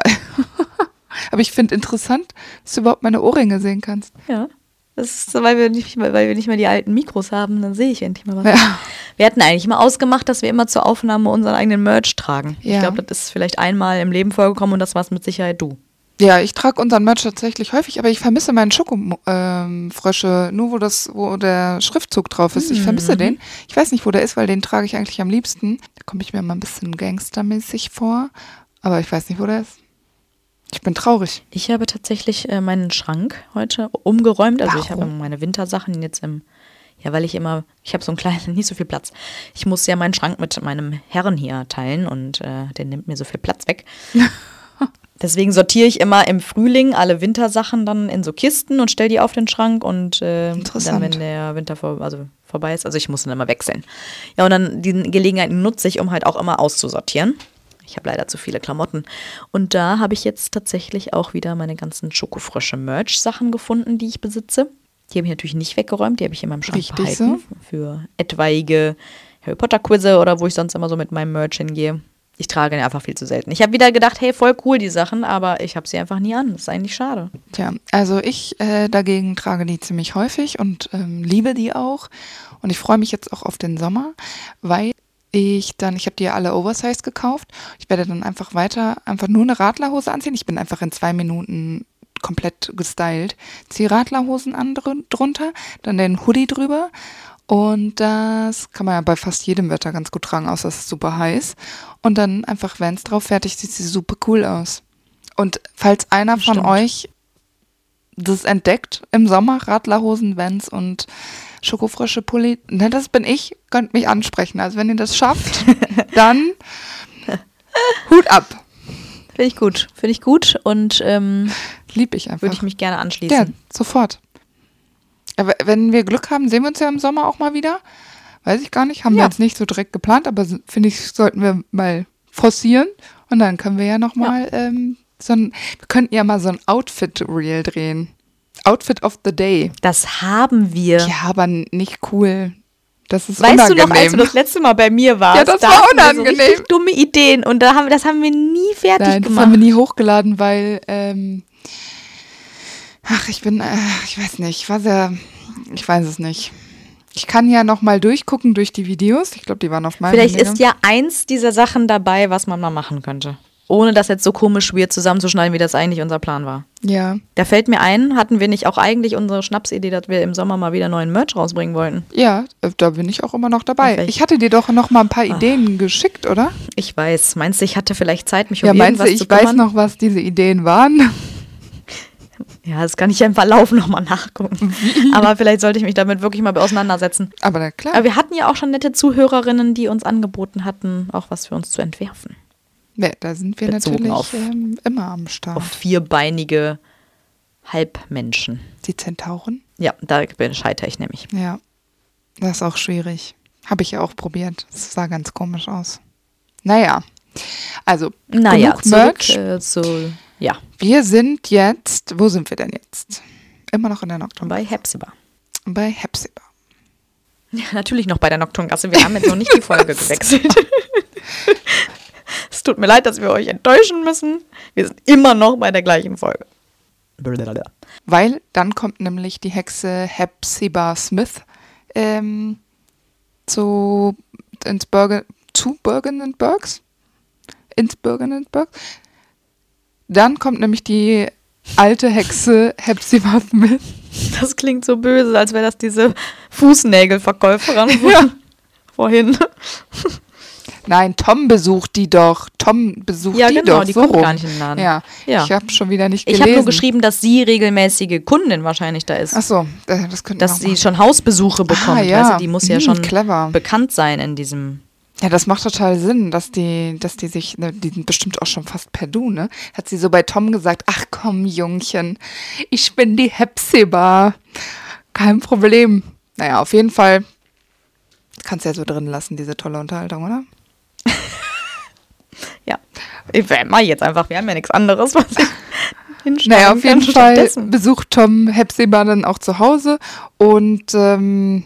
Aber ich finde interessant, dass du überhaupt meine Ohrringe sehen kannst. Ja, das ist, weil wir nicht, weil wir nicht mehr die alten Mikros haben, dann sehe ich endlich mal was. Ja. Wir hatten eigentlich mal ausgemacht, dass wir immer zur Aufnahme unseren eigenen Merch tragen. Ja. Ich glaube, das ist vielleicht einmal im Leben vorgekommen und das war es mit Sicherheit du. Ja, ich trage unseren Merch tatsächlich häufig, aber ich vermisse meinen Schokofrösche, ähm, nur wo das, wo der Schriftzug drauf ist. Ich vermisse Mhm. den. Ich weiß nicht, wo der ist, weil den trage ich eigentlich am liebsten. Da komme ich mir mal ein bisschen gangstermäßig vor, aber ich weiß nicht, wo der ist. Ich bin traurig. Ich habe tatsächlich äh, meinen Schrank heute umgeräumt. Also ich Warum? habe meine Wintersachen jetzt im, ja, weil ich immer, ich habe so einen kleinen, nicht so viel Platz. Ich muss ja meinen Schrank mit meinem Herrn hier teilen und äh, der nimmt mir so viel Platz weg. Deswegen sortiere ich immer im Frühling alle Wintersachen dann in so Kisten und stelle die auf den Schrank und äh, dann, wenn der Winter vor, also vorbei ist, also ich muss dann immer wechseln. Ja, und dann die Gelegenheit nutze ich, um halt auch immer auszusortieren. Ich habe leider zu viele Klamotten. Und da habe ich jetzt tatsächlich auch wieder meine ganzen Schokofrösche-Merch-Sachen gefunden, die ich besitze. Die habe ich natürlich nicht weggeräumt, die habe ich in meinem Schrank Richtig behalten. so. Für etwaige Harry Potter-Quizze oder wo ich sonst immer so mit meinem Merch hingehe. Ich trage ihn einfach viel zu selten. Ich habe wieder gedacht, hey, voll cool die Sachen, aber ich habe sie einfach nie an. Das ist eigentlich schade. Tja, also ich äh, dagegen trage die ziemlich häufig und ähm, liebe die auch. Und ich freue mich jetzt auch auf den Sommer, weil ich dann, ich habe die ja alle Oversize gekauft. Ich werde dann einfach weiter, einfach nur eine Radlerhose anziehen. Ich bin einfach in zwei Minuten komplett gestylt. Ziehe Radlerhosen an dr- drunter, dann den Hoodie drüber. Und das kann man ja bei fast jedem Wetter ganz gut tragen, außer es ist super heiß. Und dann einfach Vans drauf, fertig, sieht sie super cool aus. Und falls einer von Stimmt. euch das entdeckt im Sommer, Radlerhosen, Vans und Schokofrösche Pulli, ne, das bin ich, könnt mich ansprechen. Also wenn ihr das schafft, dann Hut ab. Finde ich gut. Finde ich gut und ähm, Lieb ich einfach. würde ich mich gerne anschließen. Ja, sofort. Aber wenn wir Glück haben, sehen wir uns ja im Sommer auch mal wieder. Weiß ich gar nicht, haben wir Ja. jetzt nicht so direkt geplant, aber so- finde ich, sollten wir mal forcieren. Und dann können wir ja nochmal ähm, so ein, wir könnten ja mal so ein Outfit-Reel drehen. Outfit of the Day. Das haben wir. Ja, aber nicht cool. Das ist Weißt unangenehm. du noch, als du das letzte Mal bei mir warst? Ja, das da war hatten wir so unangenehm. richtig dumme Ideen und da haben, das haben wir nie fertig Nein, das gemacht. haben wir nie hochgeladen, weil, ähm, ach, ich bin, äh, ich weiß nicht, ich war sehr, ich weiß es nicht. Ich kann ja nochmal durchgucken durch die Videos. Ich glaube, die waren auf meinem Vielleicht Handy. ist ja eins dieser Sachen dabei, was man mal machen könnte. Ohne das jetzt so komisch weird zusammenzuschneiden, wie das eigentlich unser Plan war. Ja, Da fällt mir ein, hatten wir nicht auch eigentlich unsere Schnapsidee, dass wir im Sommer mal wieder neuen Merch rausbringen wollten? ja, äh, da bin ich auch immer noch dabei. Welch- Ich hatte dir doch noch mal ein paar Ideen geschickt, oder? Ich weiß. Meinst du, ich hatte vielleicht Zeit, mich um Ja, meinst du, irgendwas zu ich weiß kümmern? noch, was diese Ideen waren? Ja, das kann ich ja im Verlauf nochmal nachgucken. Aber vielleicht sollte ich mich damit wirklich mal auseinandersetzen. Aber na klar. Aber wir hatten ja auch schon nette Zuhörerinnen, die uns angeboten hatten, auch was für uns zu entwerfen. Ja, da sind wir Bezogen natürlich auf- ähm, immer am Start. Auf vierbeinige Halbmenschen. Die Zentauren? Ja, da scheitere ich nämlich. Ja, das ist auch schwierig. Habe ich ja auch probiert. Das sah ganz komisch aus. Naja, also Naja, genug zurück Merch. äh, zu, ja, Wir sind jetzt, wo sind wir denn jetzt? Immer noch in der Nocturne. bei Hepzibah. Bei Hepzibah. Ja, natürlich noch bei der Nocturngasse. Wir haben jetzt noch nicht die Folge gewechselt. Es tut mir leid, dass wir euch enttäuschen müssen. Wir sind immer noch bei der gleichen Folge. Weil dann kommt nämlich die Hexe Hepzibah Smith ähm, zu, ins Bergen, zu Bergen and Bergs? Ins Bergen and Bergs? Dann kommt nämlich die alte Hexe Hepzibah Smith. Das klingt so böse, als wäre das diese Fußnägelverkäuferin von Ja. vorhin. Nein, Tom besucht die doch. Tom besucht Ja, die genau, doch. die so kommt rum. gar nicht in den Laden. Ja, Ja. ich habe schon wieder nicht Ich gelesen. habe nur geschrieben, dass sie regelmäßige Kundin wahrscheinlich da ist. Ach so, äh, das könnten wir Dass auch sie machen. schon Hausbesuche bekommt. Ah, ja. Weißt du, die muss ja Hm, schon clever. bekannt sein in diesem Ja, das macht total Sinn, dass die, dass die sich, ne, die sind bestimmt auch schon fast per Du, ne? Hat sie so bei Tom gesagt, ach komm, Jungchen, ich bin die Hepzibah. Kein Problem. Naja, auf jeden Fall kannst du ja so drin lassen, diese tolle Unterhaltung, oder? Ja, ich mach jetzt einfach, wir haben ja nichts anderes, was ich hinschneiden Naja, auf jeden kann Fall stattdessen. besucht Tom Hepzibah dann auch zu Hause und ähm,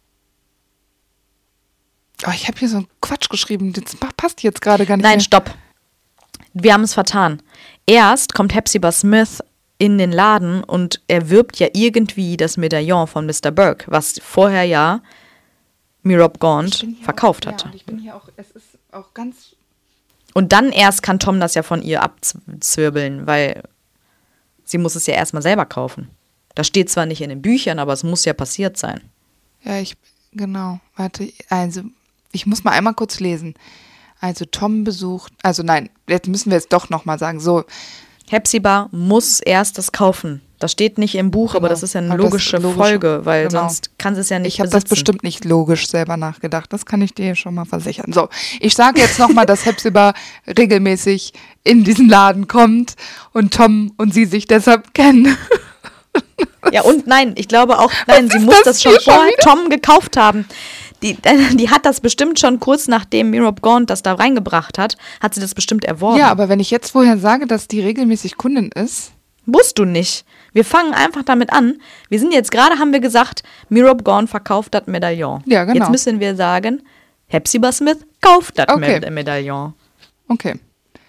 oh, ich habe hier so einen Quatsch geschrieben, das passt jetzt gerade gar nicht Nein, mehr. stopp. Wir haben es vertan. Erst kommt Hepzibah Smith in den Laden und erwirbt ja irgendwie das Medaillon von Mister Burke, was vorher ja Mirob Gaunt verkauft auch, hatte. Ja, und ich bin hier auch, es ist auch ganz... Und dann erst kann Tom das ja von ihr abzwirbeln, weil sie muss es ja erstmal selber kaufen. Das steht zwar nicht in den Büchern, aber es muss ja passiert sein. Ja, ich, genau, warte, also ich muss mal einmal kurz lesen. Also Tom besucht, also nein, jetzt müssen wir es doch nochmal sagen, so. Hepzibah muss erst das kaufen. Das steht nicht im Buch, Genau. aber das ist ja eine Aber das logische, logische- Folge, weil genau. sonst kann sie es ja nicht Ich habe das besitzen. bestimmt nicht logisch selber nachgedacht, das kann ich dir schon mal versichern. So, ich sage jetzt nochmal, dass Hepzibah regelmäßig in diesen Laden kommt und Tom und sie sich deshalb kennen. Ja, und nein, ich glaube auch, nein, Was sie ist muss das das schon hier schon vorher wieder? Tom gekauft haben. Die, die hat das bestimmt schon kurz nachdem Mirob Gaunt das da reingebracht hat, hat sie das bestimmt erworben. Ja, aber wenn ich jetzt vorher sage, dass die regelmäßig Kundin ist, Musst du nicht. Wir fangen einfach damit an. Wir sind jetzt gerade, haben wir gesagt, Mirob Gaunt verkauft das Medaillon. Ja, genau. Jetzt müssen wir sagen, Hepzibah Smith kauft das Okay. Med- Medaillon. okay.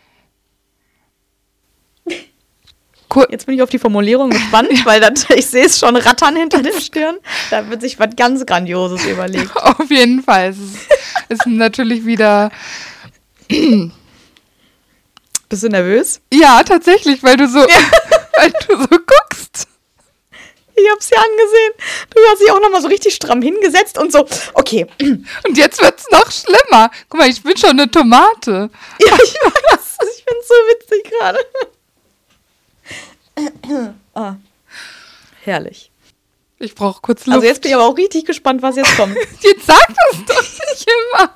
Cool. Jetzt bin ich auf die Formulierung gespannt, weil das, ich sehe es schon rattern hinter den Stirn. Da wird sich was ganz Grandioses überlegt. Auf jeden Fall. Es ist, ist natürlich wieder. Bist du nervös? Ja, tatsächlich, weil du so, weil du so guckst. Ich hab's dir angesehen. Du hast dich auch nochmal so richtig stramm hingesetzt und so, okay. Und jetzt wird's noch schlimmer. Guck mal, ich bin schon eine Tomate. Ja, ich weiß. Ich find's so witzig gerade. Ah, herrlich. Ich brauche kurz Luft. Also jetzt bin ich aber auch richtig gespannt, was jetzt kommt. Jetzt sag das doch nicht immer.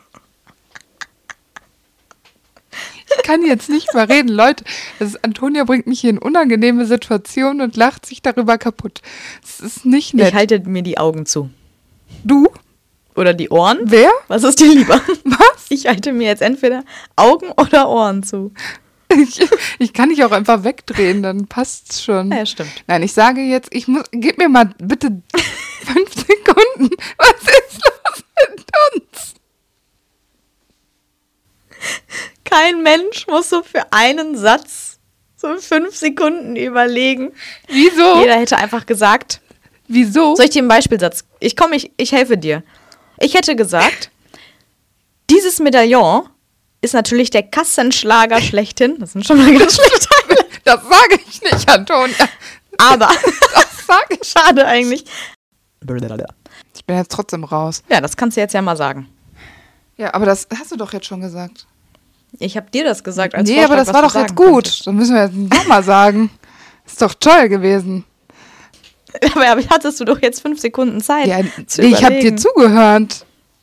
Ich kann jetzt nicht mehr reden. Leute, das ist, Antonia bringt mich hier in unangenehme Situationen und lacht sich darüber kaputt. Das ist nicht nett. Ich halte mir die Augen zu. Du? Oder die Ohren? Wer? Was ist dir lieber? Was? Ich halte mir jetzt entweder Augen oder Ohren zu. Ich, ich kann dich auch einfach wegdrehen, dann passt's schon. Ja, stimmt. Nein, ich sage jetzt, ich muss, gib mir mal bitte fünf Sekunden. Was ist los mit uns? Kein Mensch muss so für einen Satz so fünf Sekunden überlegen. Wieso? Jeder hätte einfach gesagt, Wieso? soll ich dir einen Beispielsatz? Ich komme, ich, ich helfe dir. Ich hätte gesagt, dieses Medaillon ist natürlich der Kassenschlager schlechthin. Das sind schon mal ganz schlechte Teile. Das sage ich nicht, Antonia. Aber, Das sage ich. schade eigentlich. Ich bin jetzt trotzdem raus. Ja, das kannst du jetzt ja mal sagen. Ja, aber das hast du doch jetzt schon gesagt. Ich habe dir das gesagt als Nee, Vorschlag, aber das was war du doch jetzt sagen gut. könntest. Dann müssen wir jetzt nochmal sagen. Ist doch toll gewesen. Aber, aber hattest du doch jetzt fünf Sekunden Zeit Ja, zu nee, ich habe dir überlegen. zugehört.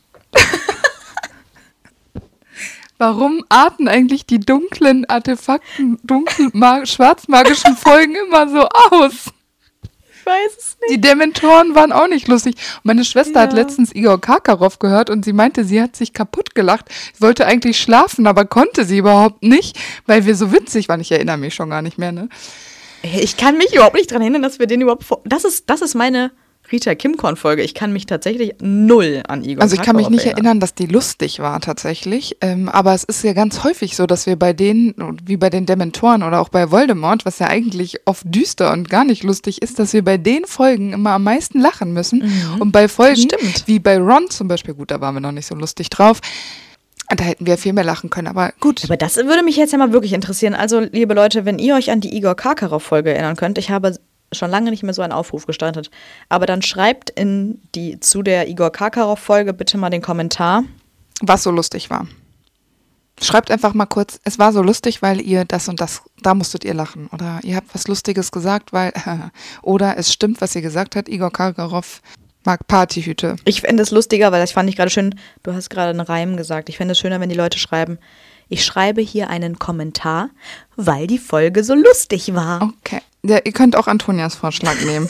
Warum arten eigentlich die dunklen Artefakten, dunklen, ma- schwarzmagischen Folgen immer so aus? Ich weiß es nicht. Die Dementoren waren auch nicht lustig. Meine Schwester hat Ja. letztens Igor Karkaroff gehört und sie meinte, sie hat sich kaputt gelacht. Sie wollte eigentlich schlafen, aber konnte sie überhaupt nicht, weil wir so witzig waren. Ich erinnere mich schon gar nicht mehr, ne? Ich kann mich überhaupt nicht dran erinnern, dass wir den überhaupt vor. Das ist, das ist meine Rita Kimkorn-Folge. Ich kann mich tatsächlich null an Igor Also ich kann mich Karkaroff nicht erinnern, dass die lustig war tatsächlich. Ähm, aber es ist ja ganz häufig so, dass wir bei denen, wie bei den Dementoren oder auch bei Voldemort, was ja eigentlich oft düster und gar nicht lustig ist, dass wir bei den Folgen immer am meisten lachen müssen. Mhm. Und bei Folgen, Stimmt. wie bei Ron zum Beispiel, gut, da waren wir noch nicht so lustig drauf, da hätten wir viel mehr lachen können. Aber gut. Aber das würde mich jetzt ja mal wirklich interessieren. Also, liebe Leute, wenn ihr euch an die Igor Karkaroff-Folge erinnern könnt, ich habe schon lange nicht mehr so einen Aufruf gestartet. Aber dann schreibt in die zu der Igor Karkaroff-Folge bitte mal den Kommentar. Was so lustig war. Schreibt einfach mal kurz, es war so lustig, weil ihr das und das, da musstet ihr lachen. Oder ihr habt was Lustiges gesagt, weil, oder es stimmt, was ihr gesagt habt, Igor Karkaroff mag Partyhüte. Ich fände es lustiger, weil das fand ich gerade schön, du hast gerade einen Reim gesagt. Ich fände es schöner, wenn die Leute schreiben, ich schreibe hier einen Kommentar, weil die Folge so lustig war. Okay. Ja, ihr könnt auch Antonias Vorschlag nehmen.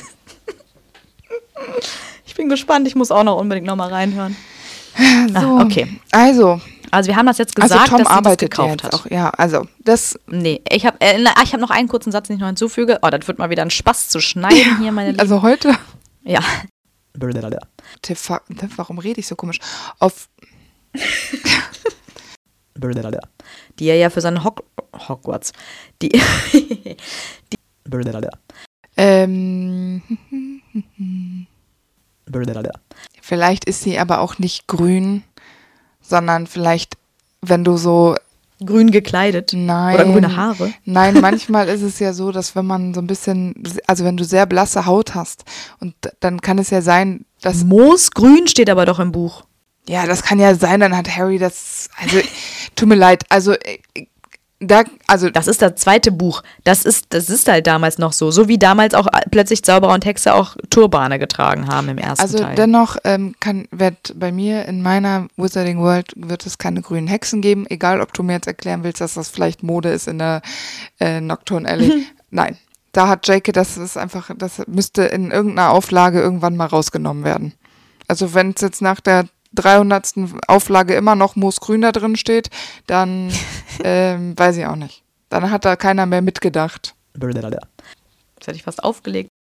Ich bin gespannt, ich muss auch noch unbedingt nochmal reinhören. So, ah, okay. Also, Also wir haben das jetzt gesagt, also Tom dass sie das arbeitet gekauft jetzt hat. auch. Ja, also das. Nee, ich habe äh, ich hab noch einen kurzen Satz, den ich noch hinzufüge. Oh, das wird mal wieder ein Spaß zu schneiden hier, meine Lieben. Also heute. Ja. Tiff, warum rede ich so komisch? Auf. Die er ja für seinen Hog Hogwarts. Die. die ähm. Vielleicht ist sie aber auch nicht grün, sondern vielleicht, wenn du so. Grün gekleidet. Nein. Oder grüne Haare. Nein, manchmal ist es ja so, dass wenn man so ein bisschen, also wenn du sehr blasse Haut hast, und dann kann es ja sein, dass. Moosgrün steht aber doch im Buch. Ja, das kann ja sein, dann hat Harry das, also, tut mir leid, also, da, also. Das ist das zweite Buch. Das ist, das ist halt damals noch so. So wie damals auch plötzlich Zauberer und Hexe auch Turbane getragen haben im ersten also Teil. Also dennoch ähm, kann, wird bei mir in meiner Wizarding World wird es keine grünen Hexen geben, egal ob du mir jetzt erklären willst, dass das vielleicht Mode ist in der äh, Nocturne Alley. Nein, da hat J K, das ist einfach, das müsste in irgendeiner Auflage irgendwann mal rausgenommen werden. Also wenn es jetzt nach der dreihundertsten Auflage immer noch Moosgrün da drin steht, dann ähm, weiß ich auch nicht. Dann hat da keiner mehr mitgedacht. Das hätte ich fast aufgelegt.